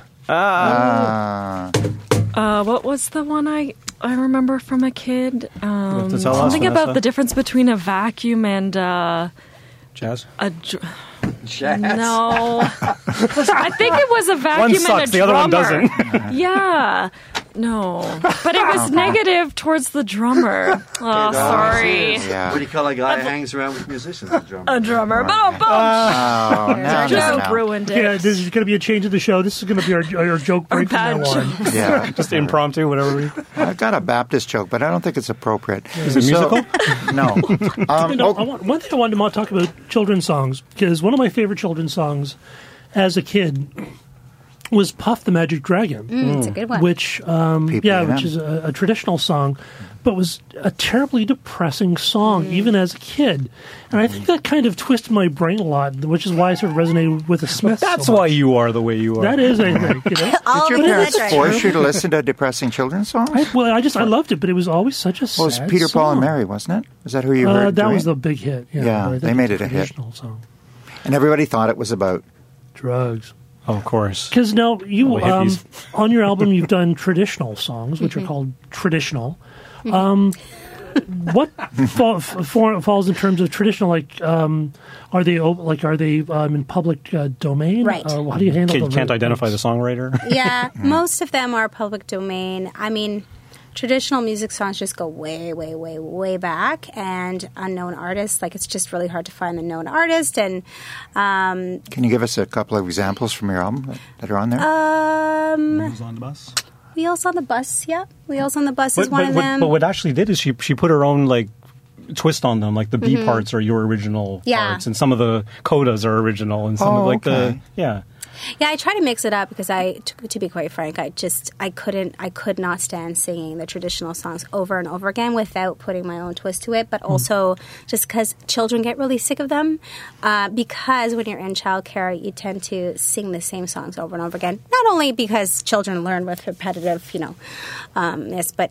Uh, Uh, what was the one I I remember from a kid? Um, to tell us, something Vanessa. about the difference between a vacuum and uh, Jazz? a. Dr- Jazz. No, I think it was a vacuum One and sucks, a the other one drummer. doesn't. Yeah, no, but it was negative towards the drummer. Oh, sorry, yeah. What do you call a guy who hangs around with musicians? A drummer. a drummer. But oh, boom! Oh, no, no, Just no. ruined it. Yeah, this is going to be a change of the show. This is going to be our, our joke Our break from bad now on. joke. Yeah. Just impromptu, whatever. we- I've got a Baptist joke, but I don't think it's appropriate. Is it musical? No. Um, You know, oh, I want, one thing I wanted to talk about children's songs, because one of my favorite children's songs as a kid was Puff the Magic Dragon. Mm, it's a good one. Which, um, P P yeah, M. which is a, a traditional song, but was a terribly depressing song, even as a kid. And I think that kind of twisted my brain a lot, which is why I sort of resonated with the Smiths. That's so why much. you are the way you are. That is, I think. You know? All did your of parents that's right. force you to listen to depressing children's songs? I, well, I just I loved it, but it was always such a sad Well, it was Peter, Paul, and song. Mary, wasn't it? Is that who you Uh, heard that doing was it? the big hit. Yeah, Yeah, but I think they made it's it a hit. traditional song. And everybody thought it was about. Drugs. Oh, of course. Because now you Oh, um, hippies. on your album you've done traditional songs, which are called traditional. Um, what fa- fa- falls in terms of traditional? Like, um, are they op- like are they um, in public uh, domain? Right. Uh, how do you handle? Kid the can't right identify the things? songwriter. Yeah, most of them are public domain. I mean, traditional music songs just go way, way, way, way back, and unknown artists. Like, it's just really hard to find a known artist. And um, Can you give us a couple of examples from your album that, that are on there? um, Who's on the bus? Wheels on the Bus. Yeah, Wheels on the Bus is But, one but, of what, them. but what Ashley did is she she put her own like twist on them. Like the B parts are your original Yeah. parts, and some of the codas are original, and some Oh, of like okay. the yeah. Yeah, I try to mix it up because I, to, to be quite frank, I just I couldn't I could not stand singing the traditional songs over and over again without putting my own twist to it. But also just because children get really sick of them, uh, because when you're in childcare, you tend to sing the same songs over and over again. Not only because children learn with repetitive, you know, um, this, but.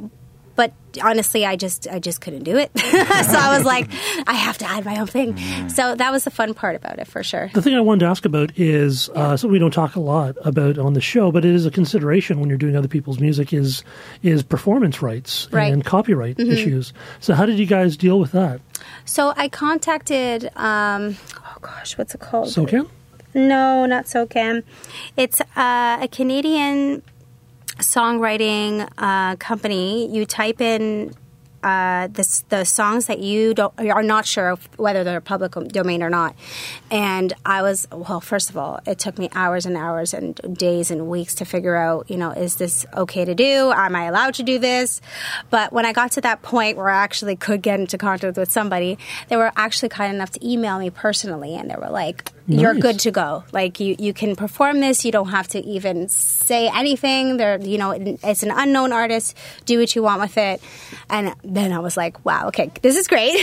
But honestly, I just I just couldn't do it. So I was like, I have to add my own thing. So that was the fun part about it, for sure. The thing I wanted to ask about is uh, something we don't talk a lot about on the show, but it is a consideration when you're doing other people's music is is performance rights Right. and copyright issues. So how did you guys deal with that? So I contacted, um, oh gosh, what's it called? SOCAN? No, not SOCAN. It's uh, a Canadian songwriting uh, company, you type in uh, the, the songs that you don't are not sure whether they're public domain or not. And I was, well, first of all, it took me hours and hours and days and weeks to figure out, you know, is this okay to do? Am I allowed to do this? But when I got to that point where I actually could get into contact with somebody, they were actually kind enough to email me personally, and they were like, you're Nice. good to go. Like, you, you can perform this. You don't have to even say anything. They're, you know, it's an unknown artist. Do what you want with it. And then I was like, wow, okay, this is great.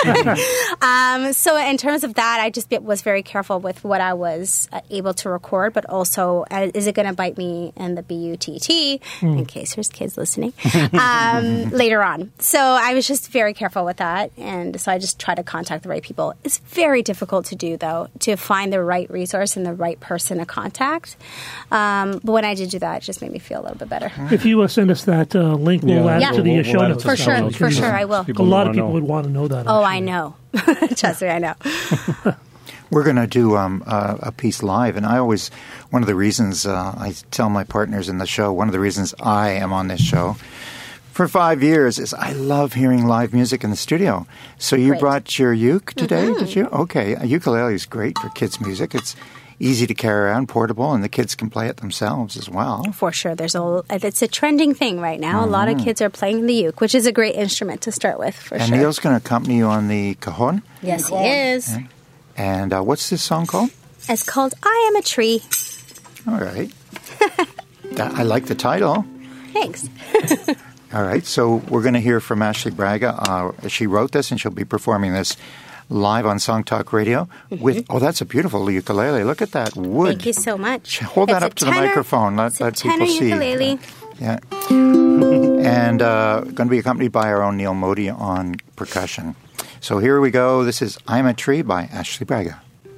um, so in terms of that, I just was very careful with what I was uh, able to record, but also, uh, is it going to bite me in the B U T T, Mm. in case there's kids listening, um, later on. So I was just very careful with that. And so I just try to contact the right people. It's very difficult to do, though, to find the right resource and the right person to contact. Um, but when I did do that, it just made me feel a little bit better. If you uh, send us that uh, link, we'll Yeah. add Yeah. it to the We'll- uh, we'll show add it notes. to For the sure, show notes. for sure, I will. A People lot wanna of people know. would want to know that. Oh, actually. I know. Trust me, I know. We're going to do um, a, a piece live, and I always, one of the reasons uh, I tell my partners in the show, one of the reasons I am on this show for five years is I love hearing live music in the studio. So you Great. brought your uke today, did you? Okay, a ukulele is great for kids' music. It's easy to carry around, portable, and the kids can play it themselves as well. For sure. There's a, it's a trending thing right now. A lot of kids are playing the uke, which is a great instrument to start with, for And sure. Neil's going to accompany you on the cajon. Yes, he is. And uh, what's this song called? It's called I Am a Tree. All right. That, I like the title. Thanks. All right, so we're going to hear from Ashley Braga. Uh, she wrote this, and she'll be performing this live on Song Talk Radio. With oh, that's a beautiful ukulele. Look at that wood. Thank you so much. Hold that It's a up to the tenor- microphone. Let, it's a let people tenor see. ukulele. Yeah. And uh, going to be accompanied by our own Neil Modi on percussion. So here we go. This is I'm a Tree by Ashley Braga.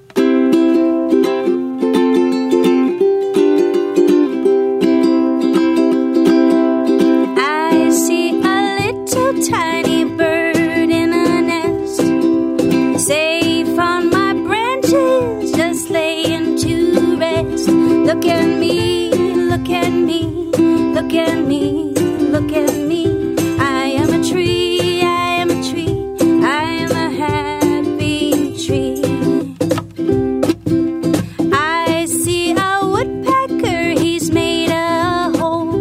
I see a little tiny bird in a nest, safe on my branches, just laying to rest. Look at me, look at me, look at me, look at me. I am a tree, I am a tree, I am a happy tree. I see a woodpecker, he's made a hole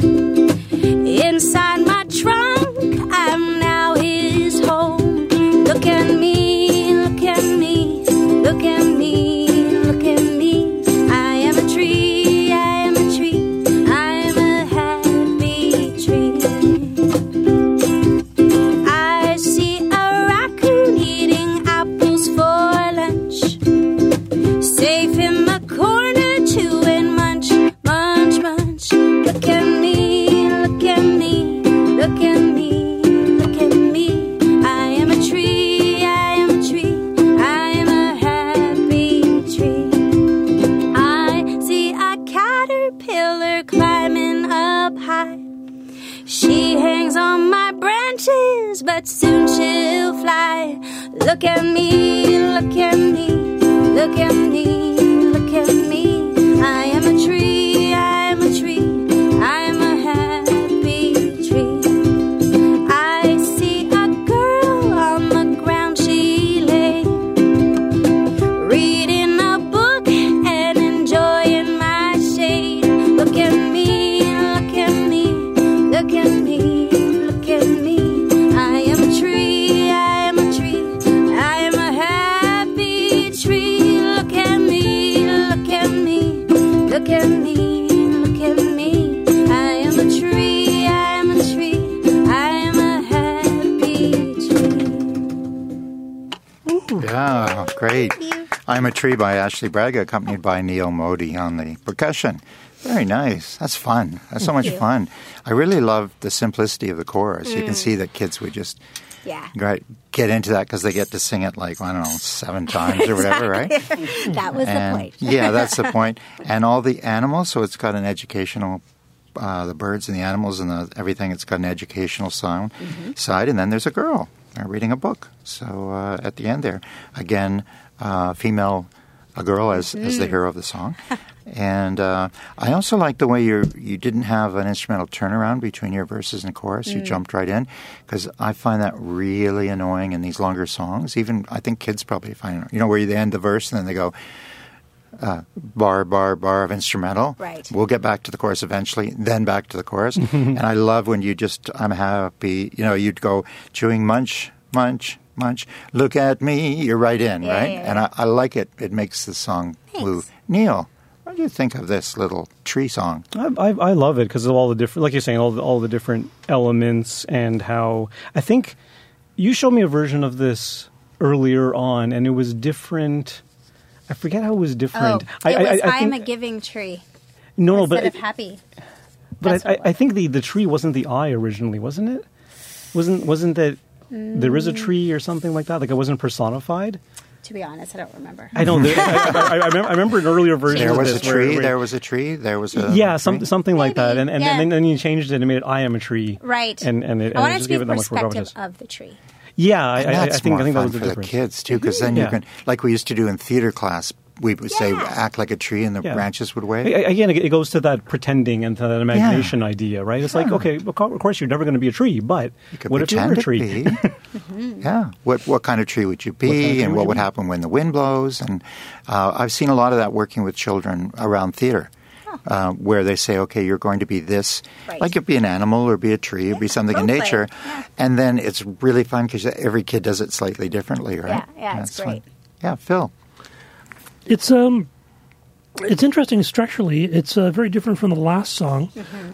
inside my trunk, I'm now his home. Look at me, look at me, look at me, look at me. I am a tree, I am a tree, I am a happy tree. I see a raccoon eating apples for lunch, safe in the corner chewing munch, munch, munch. Look at me, look at me, look at me, look at me. I am a tree, I am a tree, I am a happy tree. I see a caterpillar climbing up high. She hangs on my branches, but soon she'll fly. Look at me, look at me, look at me, look at me. I am a tree, I am a tree, I am a happy tree. I see a girl on the ground, she lay, reading a book and enjoying my shade. Look at me, look at me, look at me, look at me. I am a tree, I am a tree, I am a happy tree. Look at me, look at me, look at me, look at me. I am a tree, I am a tree, I am a happy tree. Yeah, great. I'm a Tree by Ashley Braga, accompanied by Neil Modi on the percussion. Very nice. That's fun. That's so much you. fun. I really love the simplicity of the chorus. You can see that kids would just Yeah. right, get into that because they get to sing it like, I don't know, seven times or whatever, right? That was And- the point. yeah, that's the point. And all the animals, so it's got an educational, uh, the birds and the animals and the, everything, it's got an educational sound side. And then there's a girl uh, reading a book. So uh, at the end there, again, uh, female a girl as, as the hero of the song. And uh, I also like the way you you didn't have an instrumental turnaround between your verses and chorus. You jumped right in, because I find that really annoying in these longer songs. Even I think kids probably find it, you know, where they end the verse and then they go, uh, bar, bar, bar of instrumental. Right. We'll get back to the chorus eventually, then back to the chorus. And I love when you just, I'm happy, you know, you'd go chewing munch, munch, munch, look at me, you're right in, Yeah, right? yeah, yeah. And I, I like it. It makes the song Thanks. move. Neil, what do you think of this little tree song? I, I, I love it because of all the different, like you're saying, all the, all the different elements and how I think you showed me a version of this earlier on, and it was different. I forget how it was different. Oh, I, it I, was I, I I am think, a giving tree no, no, instead but of happy. but That's I, what it I, I was. think the, the tree wasn't the eye originally, wasn't it? Wasn't wasn't that there is a tree or something like that? Like it wasn't personified. To be honest, I don't remember. I don't. I, I, I, I, remember, I remember an earlier version. There of was a this where- tree, where- there was a tree, there was a... yeah, tree. some, something like Maybe, that, and and, yeah. then, then you changed it and made it "I am a tree." Right. And and it, I and want it it just to be gave it that much more perspective gravitas. of the tree. Yeah, I, And I, I that's think more I think that fun was the for the difference. kids, too, because then you Yeah. can, like we used to do in theater class, we would say, Yeah. act like a tree and the Yeah. branches would wave. A- a- Again, it goes to that pretending and to that imagination idea, right? It's like, okay, of course you're never going to be a tree, but You could what if you were a pretend tree? to be. Yeah. What what kind of tree would you be, kind of tree and would what you would be? happen when the wind blows? And uh, I've seen a lot of that working with children around theater, uh, where they say, okay, you're going to be this, Right. like it be an animal or be a tree or be something in role play. nature, Yeah. and then it's really fun because every kid does it slightly differently, right? Yeah, yeah, it's That's great. fun. Yeah, Phil. It's um, it's interesting structurally. It's uh, very different from the last song,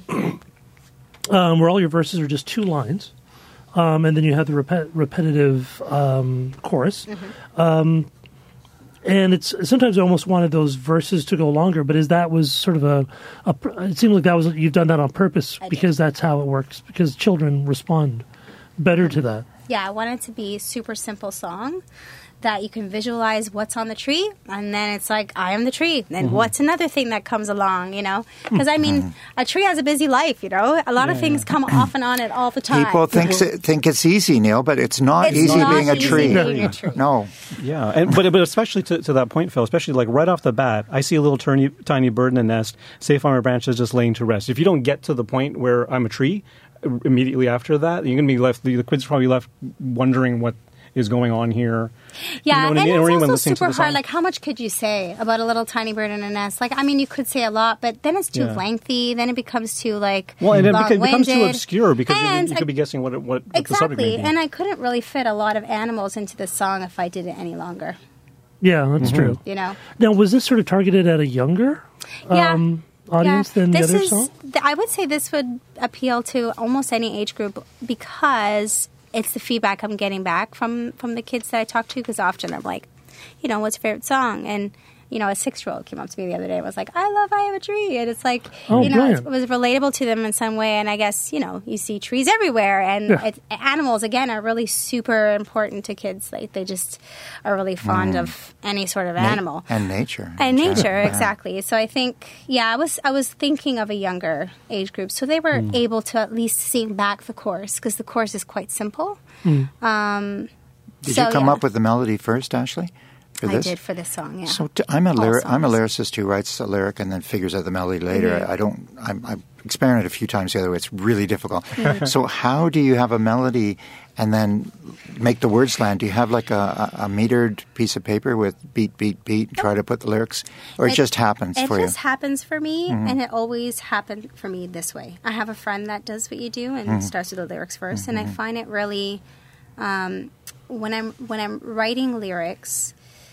um, where all your verses are just two lines, um, and then you have the repet- repetitive um, chorus. Um, and it's sometimes I almost wanted those verses to go longer, but is that was sort of a, a pr- it seemed like that was you've done that on purpose I did. because that's how it works, because children respond better to that. Yeah, I want it to be a super simple song that you can visualize what's on the tree, and then it's like, I am the tree. Then Mm-hmm. what's another thing that comes along, you know? Because, I mean, a tree has a busy life, you know? A lot of things come off and on it all the time. People think think it's easy, Neil, but it's not It's easy not being a easy tree. being a tree. No. Yeah, and but but especially to, to that point, Phil. Especially like right off the bat, I see a little tiny tiny bird in a nest, safe on my branches, just laying to rest. If you don't get to the point where I'm a tree, immediately after that, you're going to be left. The, the kids probably left wondering what is going on here. Yeah, You know what I and mean? Or it's anyone also listening to super the song. hard. Like, how much could you say about a little tiny bird in a nest? Like, I mean, you could say a lot, but then it's too Yeah. lengthy. Then it becomes too, like, Well, and it beca- becomes too long-winded. obscure because you, And you I- could be guessing what it, what, what the subject may Exactly, be. and I couldn't really fit a lot of animals into this song if I did it any longer, Yeah, that's Mm-hmm. true. you know? Now, was this sort of targeted at a younger Yeah. um, audience Yeah. than the This other is, song? th- I would say this would appeal to almost any age group because it's the feedback I'm getting back from, from the kids that I talk to, because often I'm like, you know, what's your favorite song? And, you know, a six-year-old came up to me the other day and was like, I love I Have a Tree. And it's like, Oh, you know, it brilliant. was relatable to them in some way. And I guess, you know, you see trees everywhere. And Yeah. it's, animals, again, are really super important to kids. Like, they just are really fond of any sort of Na- animal. And nature. And in nature, general. Yeah. exactly. So I think, yeah, I was I was thinking of a younger age group, so they were able to at least sing back the chorus because the chorus is quite simple. Um, Did so, you come yeah, up with the melody first, Ashley? For I this? did for this song. Yeah. So t- I'm a All lyri- I'm a songs. lyricist who writes a lyric and then figures out the melody later. Mm-hmm. I, I don't. I'm, I've experimented a few times the other way. It's really difficult. Mm-hmm. So how do you have a melody and then make the words land? Do you have like a, a, a metered piece of paper with beat, beat, beat, and try to put the lyrics, or it, It- just happens It for you? just happens for me, Mm-hmm. and it always happened for me this way. I have a friend that does what you do and Mm-hmm. starts with the lyrics 1st and I find it really um, when I'm when I'm writing lyrics,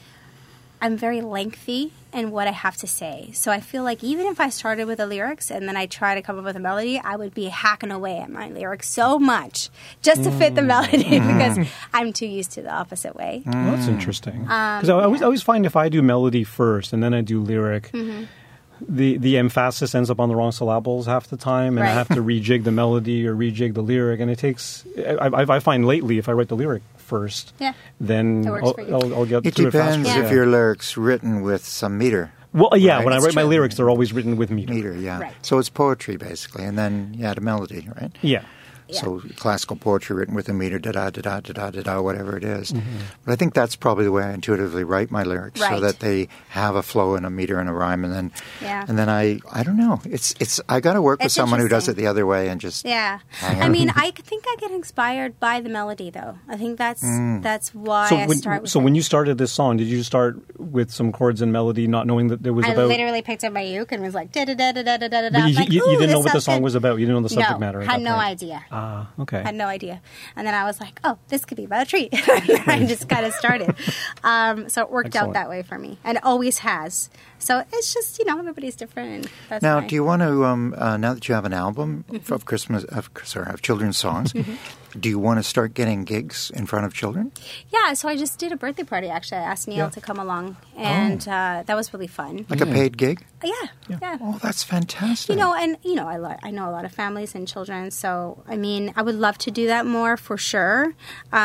I'm very lengthy in what I have to say. So I feel like even if I started with the lyrics and then I try to come up with a melody, I would be hacking away at my lyrics so much just to fit the melody because I'm too used to the opposite way. Well, that's interesting. Um, Because I, always, I always find if I do melody first and then I do lyric, Mm-hmm. the the emphasis ends up on the wrong syllables half the time, and I Right. have to rejig the melody or rejig the lyric, and it takes. I, I, I find lately if I write the lyric first, Yeah. then It works I'll, for you. I'll, I'll get It through depends it faster. if Yeah. your lyrics written with some meter. Well, yeah, Right. when I It's write my true. lyrics, they're always written with meter. Meter, yeah. Right. So it's poetry basically, and then you add a melody, right? Yeah. yeah. So classical poetry written with a meter, da-da, da-da, da-da, da-da, whatever it is. Mm-hmm. But I think that's probably the way I intuitively write my lyrics, right. so that they have a flow and a meter and a rhyme. And then, yeah. and then I, I don't know. It's, it's. I got to work with it's someone who does it the other way and just. Yeah. hang I out. mean, I think I get inspired by the melody, though. I think that's Mm. that's why So I when, start with so it. when you started this song, did you start with some chords and melody, not knowing that there was I about? literally picked up my uke and was like da da da da da da da da. But you, like, you, "Ooh, you didn't know this what the sounds song good." was about. You didn't know the subject no, matter. At had that no point. idea. Ah, okay. Had no idea. And then I was like, oh, this could be about a tree. I just kind of started. Um, so it worked Excellent. out that way for me. And it always has. So it's just, you know, everybody's different. And that's Now, fine. do you want to, um, uh, now that you have an album mm-hmm. of Christmas, of, sorry, of children's songs, mm-hmm. do you want to start getting gigs in front of children? Yeah, so I just did a birthday party, actually. I asked Neil Yeah. to come along, and oh. uh, that was really fun. Like a paid gig? Yeah, yeah. yeah. Oh, that's fantastic. You know, and, you know, I, lo- I know a lot of families and children, so, I mean, I would love to do that more for sure.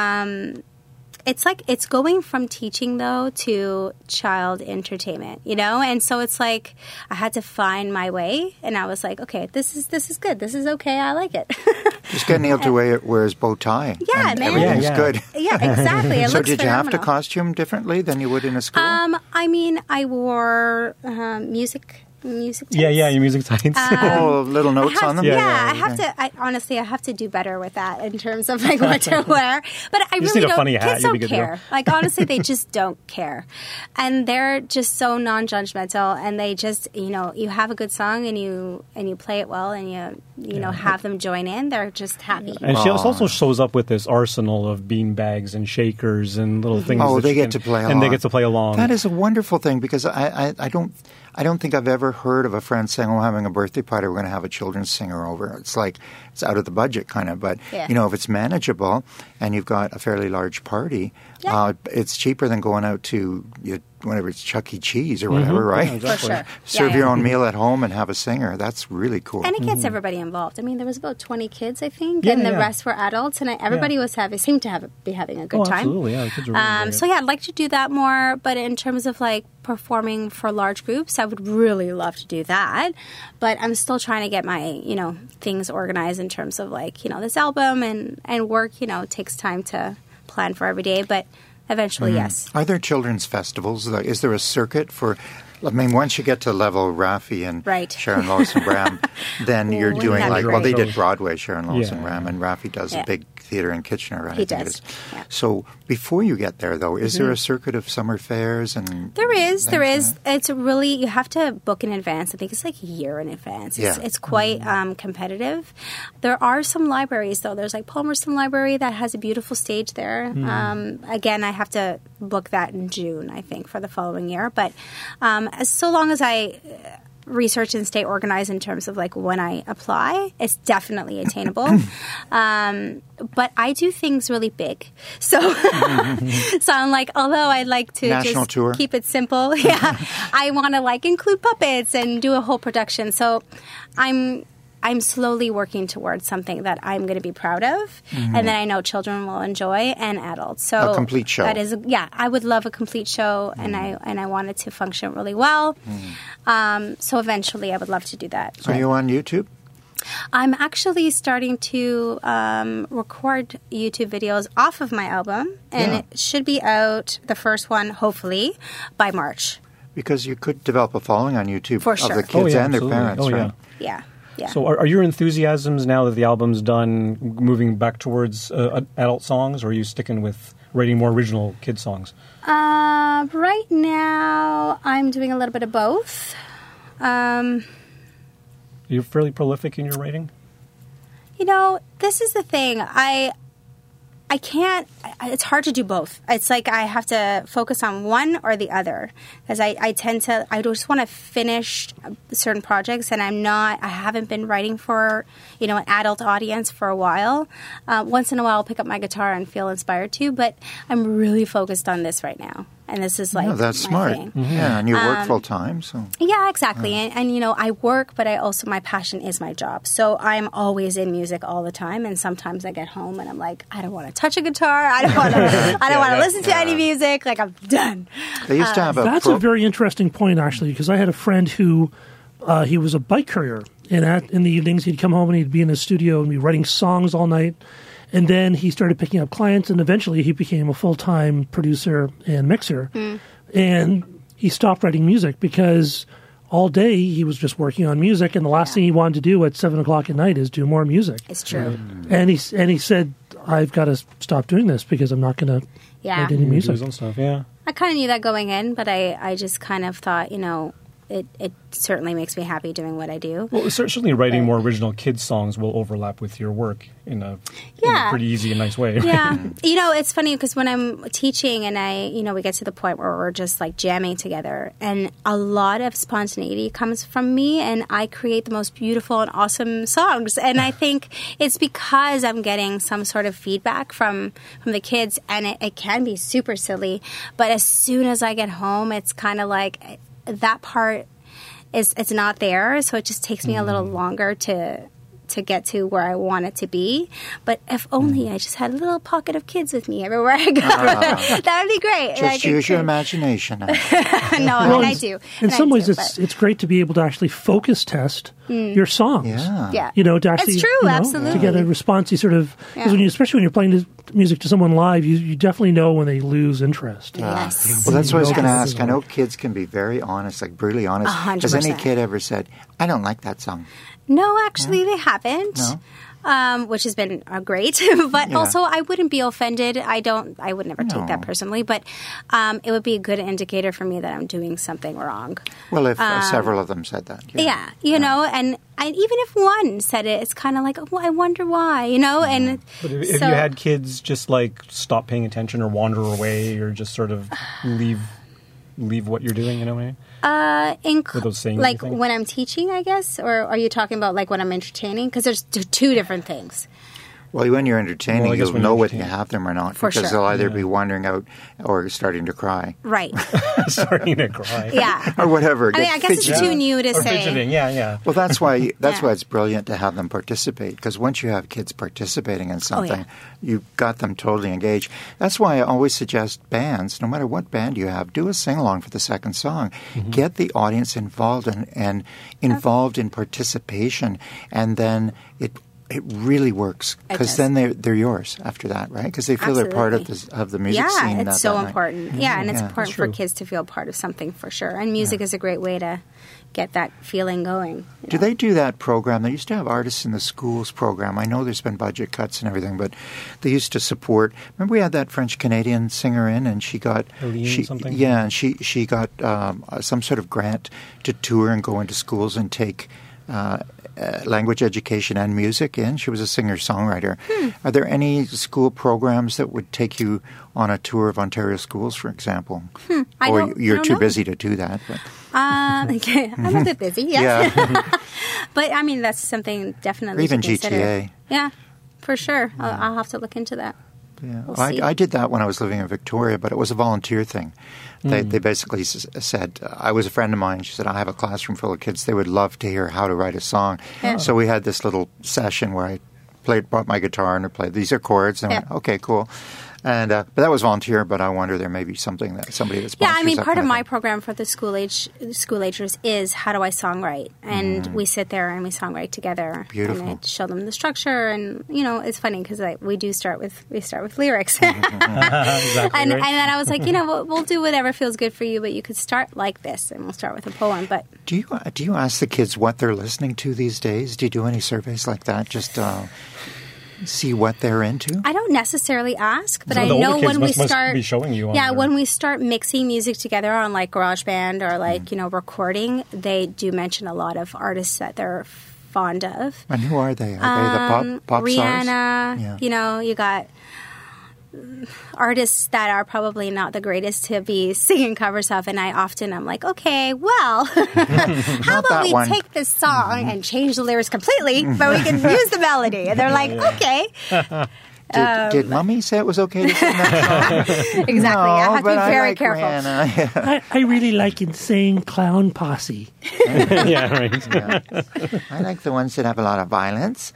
Um It's like, it's going from teaching, though, to child entertainment, you know? And so it's like, I had to find my way, and I was like, okay, this is this is good. This is okay. I like it. Just get Neil to wear, wear his bow tie. Yeah, and man. everything's Yeah, yeah. good. Yeah, exactly. It So looks did you have to phenomenal. costume differently than you would in a school? Um, I mean, I wore um, music music tights. Yeah, yeah, your music tights. oh, little I notes have on them? to- Yeah, Yeah, yeah, I have yeah. to. I, honestly, I have to do better with that in terms of like what to wear. But I You just really need a don't. funny hat, Kids you'll be don't good to go. care. Like honestly, they just don't care, and they're just so non-judgmental. And they just, you know, you have a good song and you and you play it well, and you you know have them join in. They're just happy. And she also shows up with this arsenal of bean bags and shakers and little things. Oh, that they you get can- to play along. and they get to play along. That is a wonderful thing because I, I, I don't I don't think I've ever heard of a friend saying, "Oh, having a birthday party, we're going to have a children's singer over." It's like it's out of the budget, kind of. But Yeah. you know, if it's manageable and you've got a fairly large party, Yeah. uh, it's cheaper than going out to you, whatever it's Chuck E. Cheese or whatever, right? For sure. Serve Yeah, your yeah. own meal at home and have a singer. That's really cool. And it gets everybody involved. I mean, there was about twenty kids, I think, Yeah, and the yeah. rest were adults, and I, everybody Yeah. was having seemed to have be having a good oh, time. absolutely. Yeah, the kids are really Um, enjoying so it. yeah, I'd like to do that more. But in terms of like performing for large groups, I would really love to do that. But I'm still trying to get my you know things organized in terms of like you know this album and and work. You know, takes time to plan for every day, but eventually, yes. Are there children's festivals? Like, is there a circuit for? I mean, once you get to level Raffi and Right. Sharon Lois and Bram, then you're Wouldn't doing that be like, well, they great? did Broadway, Sharon Lois Yeah. and Bram, and Raffi does Yeah. a big theater in Kitchener, right? He I think it does, is. yeah. So before you get there, though, is there a circuit of summer fairs? And There is, there things is. It's really you have to book in advance. I think it's like a year in advance. It's, Yeah. it's quite um, competitive. There are some libraries though. There's like Palmerston Library that has a beautiful stage there. Um, again, I have to book that in June, I think, for the following year. But um, as so long as I research and stay organized in terms of like when I apply, it's definitely attainable. um, but I do things really big, so so I'm like, although I'd like to National just tour? keep it simple, yeah, I want to like include puppets and do a whole production. So I'm. I'm slowly working towards something that I'm going to be proud of, and that I know children will enjoy and adults. So A complete show. That is, yeah, I would love a complete show, and I and I want it to function really well. Um, so eventually, I would love to do that. Are you on YouTube? I'm actually starting to um, record YouTube videos off of my album, and Yeah. it should be out, the first one, hopefully, by March. Because you could develop a following on YouTube For of sure. the kids Oh, yeah, and their absolutely. parents, Oh, yeah. right? Yeah, yeah. So, are, are your enthusiasms now that the album's done moving back towards uh, adult songs, or are you sticking with writing more original kid songs? Uh, right now, I'm doing a little bit of both. Um, You're fairly prolific in your writing. you know, this is the thing. I I can't. I, it's hard to do both. It's like I have to focus on one or the other, because I, I tend to. I just want to finish certain projects, and I'm not. I haven't been writing for you know an adult audience for a while. Uh, once in a while, I'll pick up my guitar and feel inspired to, but I'm really focused on this right now. And this is like No, that's my smart. thing. Yeah, and you work Um, full time, so Yeah, exactly. And, and, you know, I work, but I also, my passion is my job. So I'm always in music all the time. And sometimes I get home and I'm like, I don't want to touch a guitar. I don't want to, I don't want to listen to any music. Like, I'm done. they used to have a That's pro- a very interesting point, actually, because I had a friend who uh, he was a bike courier, and at, in the evenings he'd come home and he'd be in his studio and be writing songs all night. And then he started picking up clients, and eventually he became a full-time producer and mixer. Mm. And he stopped writing music because all day he was just working on music, and the last yeah. thing he wanted to do at seven o'clock at night is do more music. It's true. Mm. And he and he said, "I've got to stop doing this because I'm not going to yeah. write any music." And stuff, yeah. I kind of knew that going in, but I, I just kind of thought, you know, it, it certainly makes me happy doing what I do. Well, certainly writing more original kids songs will overlap with your work in a, yeah. in a pretty easy and nice way. Right? Yeah. You know, it's funny because when I'm teaching and I, you know, we get to the point where we're just like jamming together, and a lot of spontaneity comes from me, and I create the most beautiful and awesome songs. And I think it's because I'm getting some sort of feedback from, from the kids, and it, it can be super silly. But as soon as I get home, it's kind of like that part is it's not there, so it just takes me a little longer to to get to where I want it to be. But if only I just had a little pocket of kids with me everywhere I go, uh, that would be great. Just like, use your imagination. no, well, and I do. In and some I ways, do, it's it's great to be able to actually focus test mm. your songs. Yeah. yeah, you know, to actually it's true, you know, absolutely. to get a response. You sort of because yeah. when you, especially when you're playing music to someone live, you, you definitely know when they lose interest. Yes. Well, that's what I was going to Yes. ask. I know kids can be very honest, like brutally honest. one hundred Has percent. any kid ever said, "I don't like that song"? No, actually, they haven't. No? Um, which has been uh, great, but Yeah. also I wouldn't be offended. I don't. I would never No. take that personally, but um, it would be a good indicator for me that I'm doing something wrong. Well, if uh, several of them said that. Yeah, Yeah, you know, and I, even if one said it, it's kind of like, oh, I wonder why, you know. And But if, if so, you had kids just like stop paying attention or wander away or just sort of leave leave what you're doing, you know what I mean? uh, in, With those sayings, like you think? when I'm teaching, I guess, or are you talking about like when I'm entertaining? Because there's t- two different things. Well, when you're entertaining, Well, I guess you'll when know you're whether you entertaining. have them or not. For because sure. they'll either Yeah. be wandering out or starting to cry. Right. Starting to cry. Yeah. Or whatever. I mean, Get I guess it's fidgety. too new to Or say. fidgeting, yeah, yeah. Well, that's why that's Yeah. why it's brilliant to have them participate, because once you have kids participating in something, yeah. you've got them totally engaged. That's why I always suggest bands, no matter what band you have, do a sing-along for the second song. Mm-hmm. Get the audience involved and, and involved in participation, and then it it really works, It because does. then they're, they're yours after that, right? Because they feel they're part of Absolutely. the, of the music yeah, scene. it's that, so that night. important. Yeah, and it's Yeah, important that's for true. kids to feel part of something for sure. And music is a great way to get that feeling going. you Do know. they do that program? They used to have Artists in the Schools program. I know there's been budget cuts and everything, but they used to support. Remember, we had that French-Canadian singer in, and she got Helene she, something? Yeah, and she she got um, some sort of grant to tour and go into schools and take uh, uh, language education and music in. She was a singer-songwriter. Hmm. Are there any school programs that would take you on a tour of Ontario schools, for example? Hmm. I Or don't- I you're don't too know. busy to do that? But. Um, okay. I'm a bit busy, yes. Yeah. But I mean, that's something definitely Or even to consider. G T A. Yeah, for sure. I'll, I'll have to look into that. Yeah, We'll I, see. I did that when I was living in Victoria, but it was a volunteer thing. They, they basically s- said, uh, I was a friend of mine. She said, I have a classroom full of kids. They would love to hear how to write a song. Yeah. So we had this little session where I played, brought my guitar and I played, these are chords. And I went, Yeah. okay, cool. And uh, but that was volunteer. But I wonder there may be something that somebody that Yeah, sponsors I mean, that part kind of my thing. program for the school age school agers is how do I songwrite, and we sit there and we songwrite together. Beautiful. And I show them the structure, and you know, it's funny because we do start with we start with lyrics, Exactly, and right? and then I was like, you know, we'll, we'll do whatever feels good for you, but you could start like this, and we'll start with a poem. But Do you uh, do you ask the kids what they're listening to these days? Do you do any surveys like that? Just uh, see what they're into? I don't necessarily ask, but So I the older know kids when we must- must start be showing you on yeah, their- when we start mixing music together on like GarageBand or Mm. like you know recording, they do mention a lot of artists that they're fond of. And who are they? Are they the pop, Um, pop stars? Rihanna, Yeah. you know, you got mm, artists that are probably not the greatest to be singing covers of, and I often I'm like, okay, well, how Not about that we one. take this song and change the lyrics completely, but we can use the melody? And they're like, okay. Did, Um, did Mummy say it was okay to sing that song? Exactly. No, I have to be but I very like careful. Rihanna. I, I really like Insane Clown Posse. yeah, right. Yeah. I like the ones that have a lot of violence.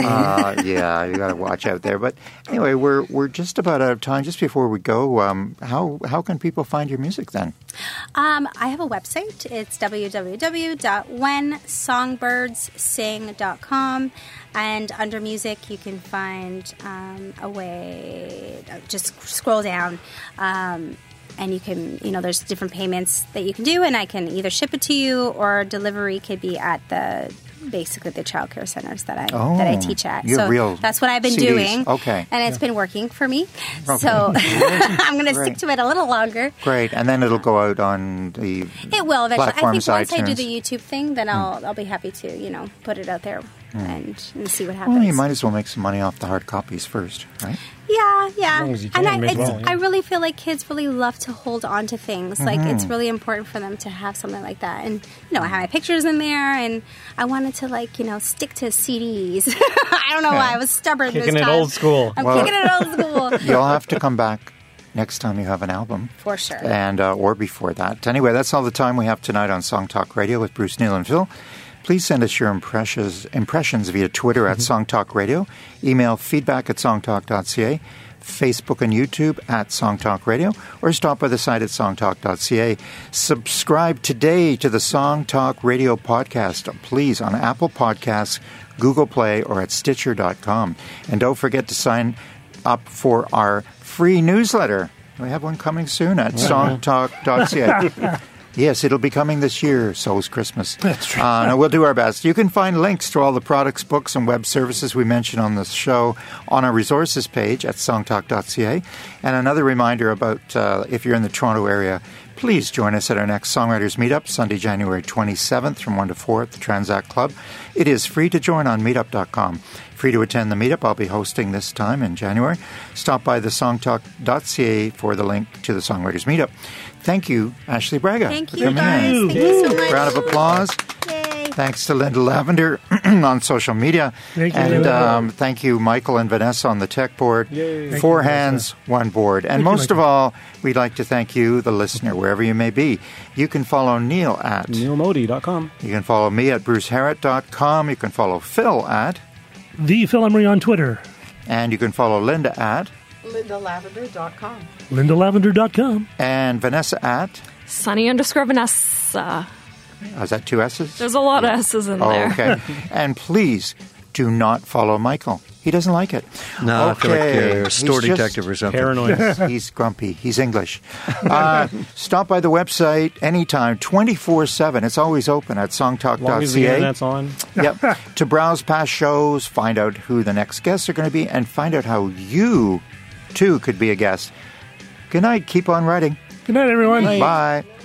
Uh, yeah, you got to watch out there. But anyway, we're we're just about out of time. Just before we go, um, how how can people find your music then? Um, I have a website. It's w w w dot when songbirds sing dot com. And under music, you can find um, a way, just scroll down, um, and you can, you know, there's different payments that you can do, and I can either ship it to you or delivery could be at the, basically the child care centers that I Oh, that I teach at. you're So real that's what I've been C Ds. doing. Okay. And it's been working for me. Okay. So I'm going to Great. stick to it a little longer. Great, and then it'll go out on the It will eventually. I platforms, think once I do iTunes. the YouTube thing, then I'll I'll be happy to, you know, put it out there and, and see what happens. Well, you might as well make some money off the hard copies first, right? Yeah, yeah. long as you and can, I, may as it's, well, yeah. I really feel like kids really love to hold on to things. Like, Mm-hmm. it's really important for them to have something like that. And, you know, I have my pictures in there, and I wanted to, like, you know, stick to C Ds. I don't know why. I was stubborn Kicking this it time. old school. I'm Well- kicking it old school. You'll have to come back next time you have an album. For sure. And uh, or before that. Anyway, that's all the time we have tonight on Song Talk Radio with Bruce, Neil, and Phil. Please send us your impressions impressions via Twitter at Song Talk Radio, email feedback at songtalk dot c a, Facebook and YouTube at Song Talk Radio, or stop by the site at songtalk dot c a. Subscribe today to the Song Talk Radio podcast, please, on Apple Podcasts, Google Play, or at Stitcher dot com. And don't forget to sign up for our free newsletter. We have one coming soon at songtalk dot c a. Yes, it'll be coming this year, so is Christmas. That's right. Uh, no, we'll do our best. You can find links to all the products, books, and web services we mentioned on this show on our resources page at songtalk dot c a. And another reminder about uh, if you're in the Toronto area, please join us at our next Songwriters Meetup, Sunday, January twenty-seventh from one to four at the Transact Club. It is free to join on meetup dot com. Free to attend the meetup I'll be hosting this time in January. Stop by the songtalk dot c a for the link to the Songwriters Meetup. Thank you, Ashley Braga. Thank for you, coming guys. in. Thank you so much. Round of applause. Yay. Thanks to Linda Lavender on social media. Thank you, and Linda. um, thank you, Michael and Vanessa on the tech board. Yay. Four Thank you, hands, one board. And Thank you, most of Michael. all, we'd like to thank you, the listener, wherever you may be. You can follow Neil at, neil modi dot com. you can follow me at bruce harrett dot com. You can follow Phil at, The Phil Emery on Twitter. and you can follow Linda at, linda lavender dot com. linda lavender dot com. and Vanessa at, Sunny underscore Vanessa. oh, is that two S's? There's a lot of S's in Oh, there. okay. And please do not follow Michael. He doesn't like it. No, I feel like Okay. you're a store He's just- detective or something. Paranoid. He's grumpy. He's English. Uh, stop by the website anytime, twenty-four seven. It's always open at songtalk As long dot as the c a. internet's on. Yep. To browse past shows, find out who the next guests are going to be, and find out how you, too, could be a guest. Good night. Keep on writing. Good night, everyone. Bye.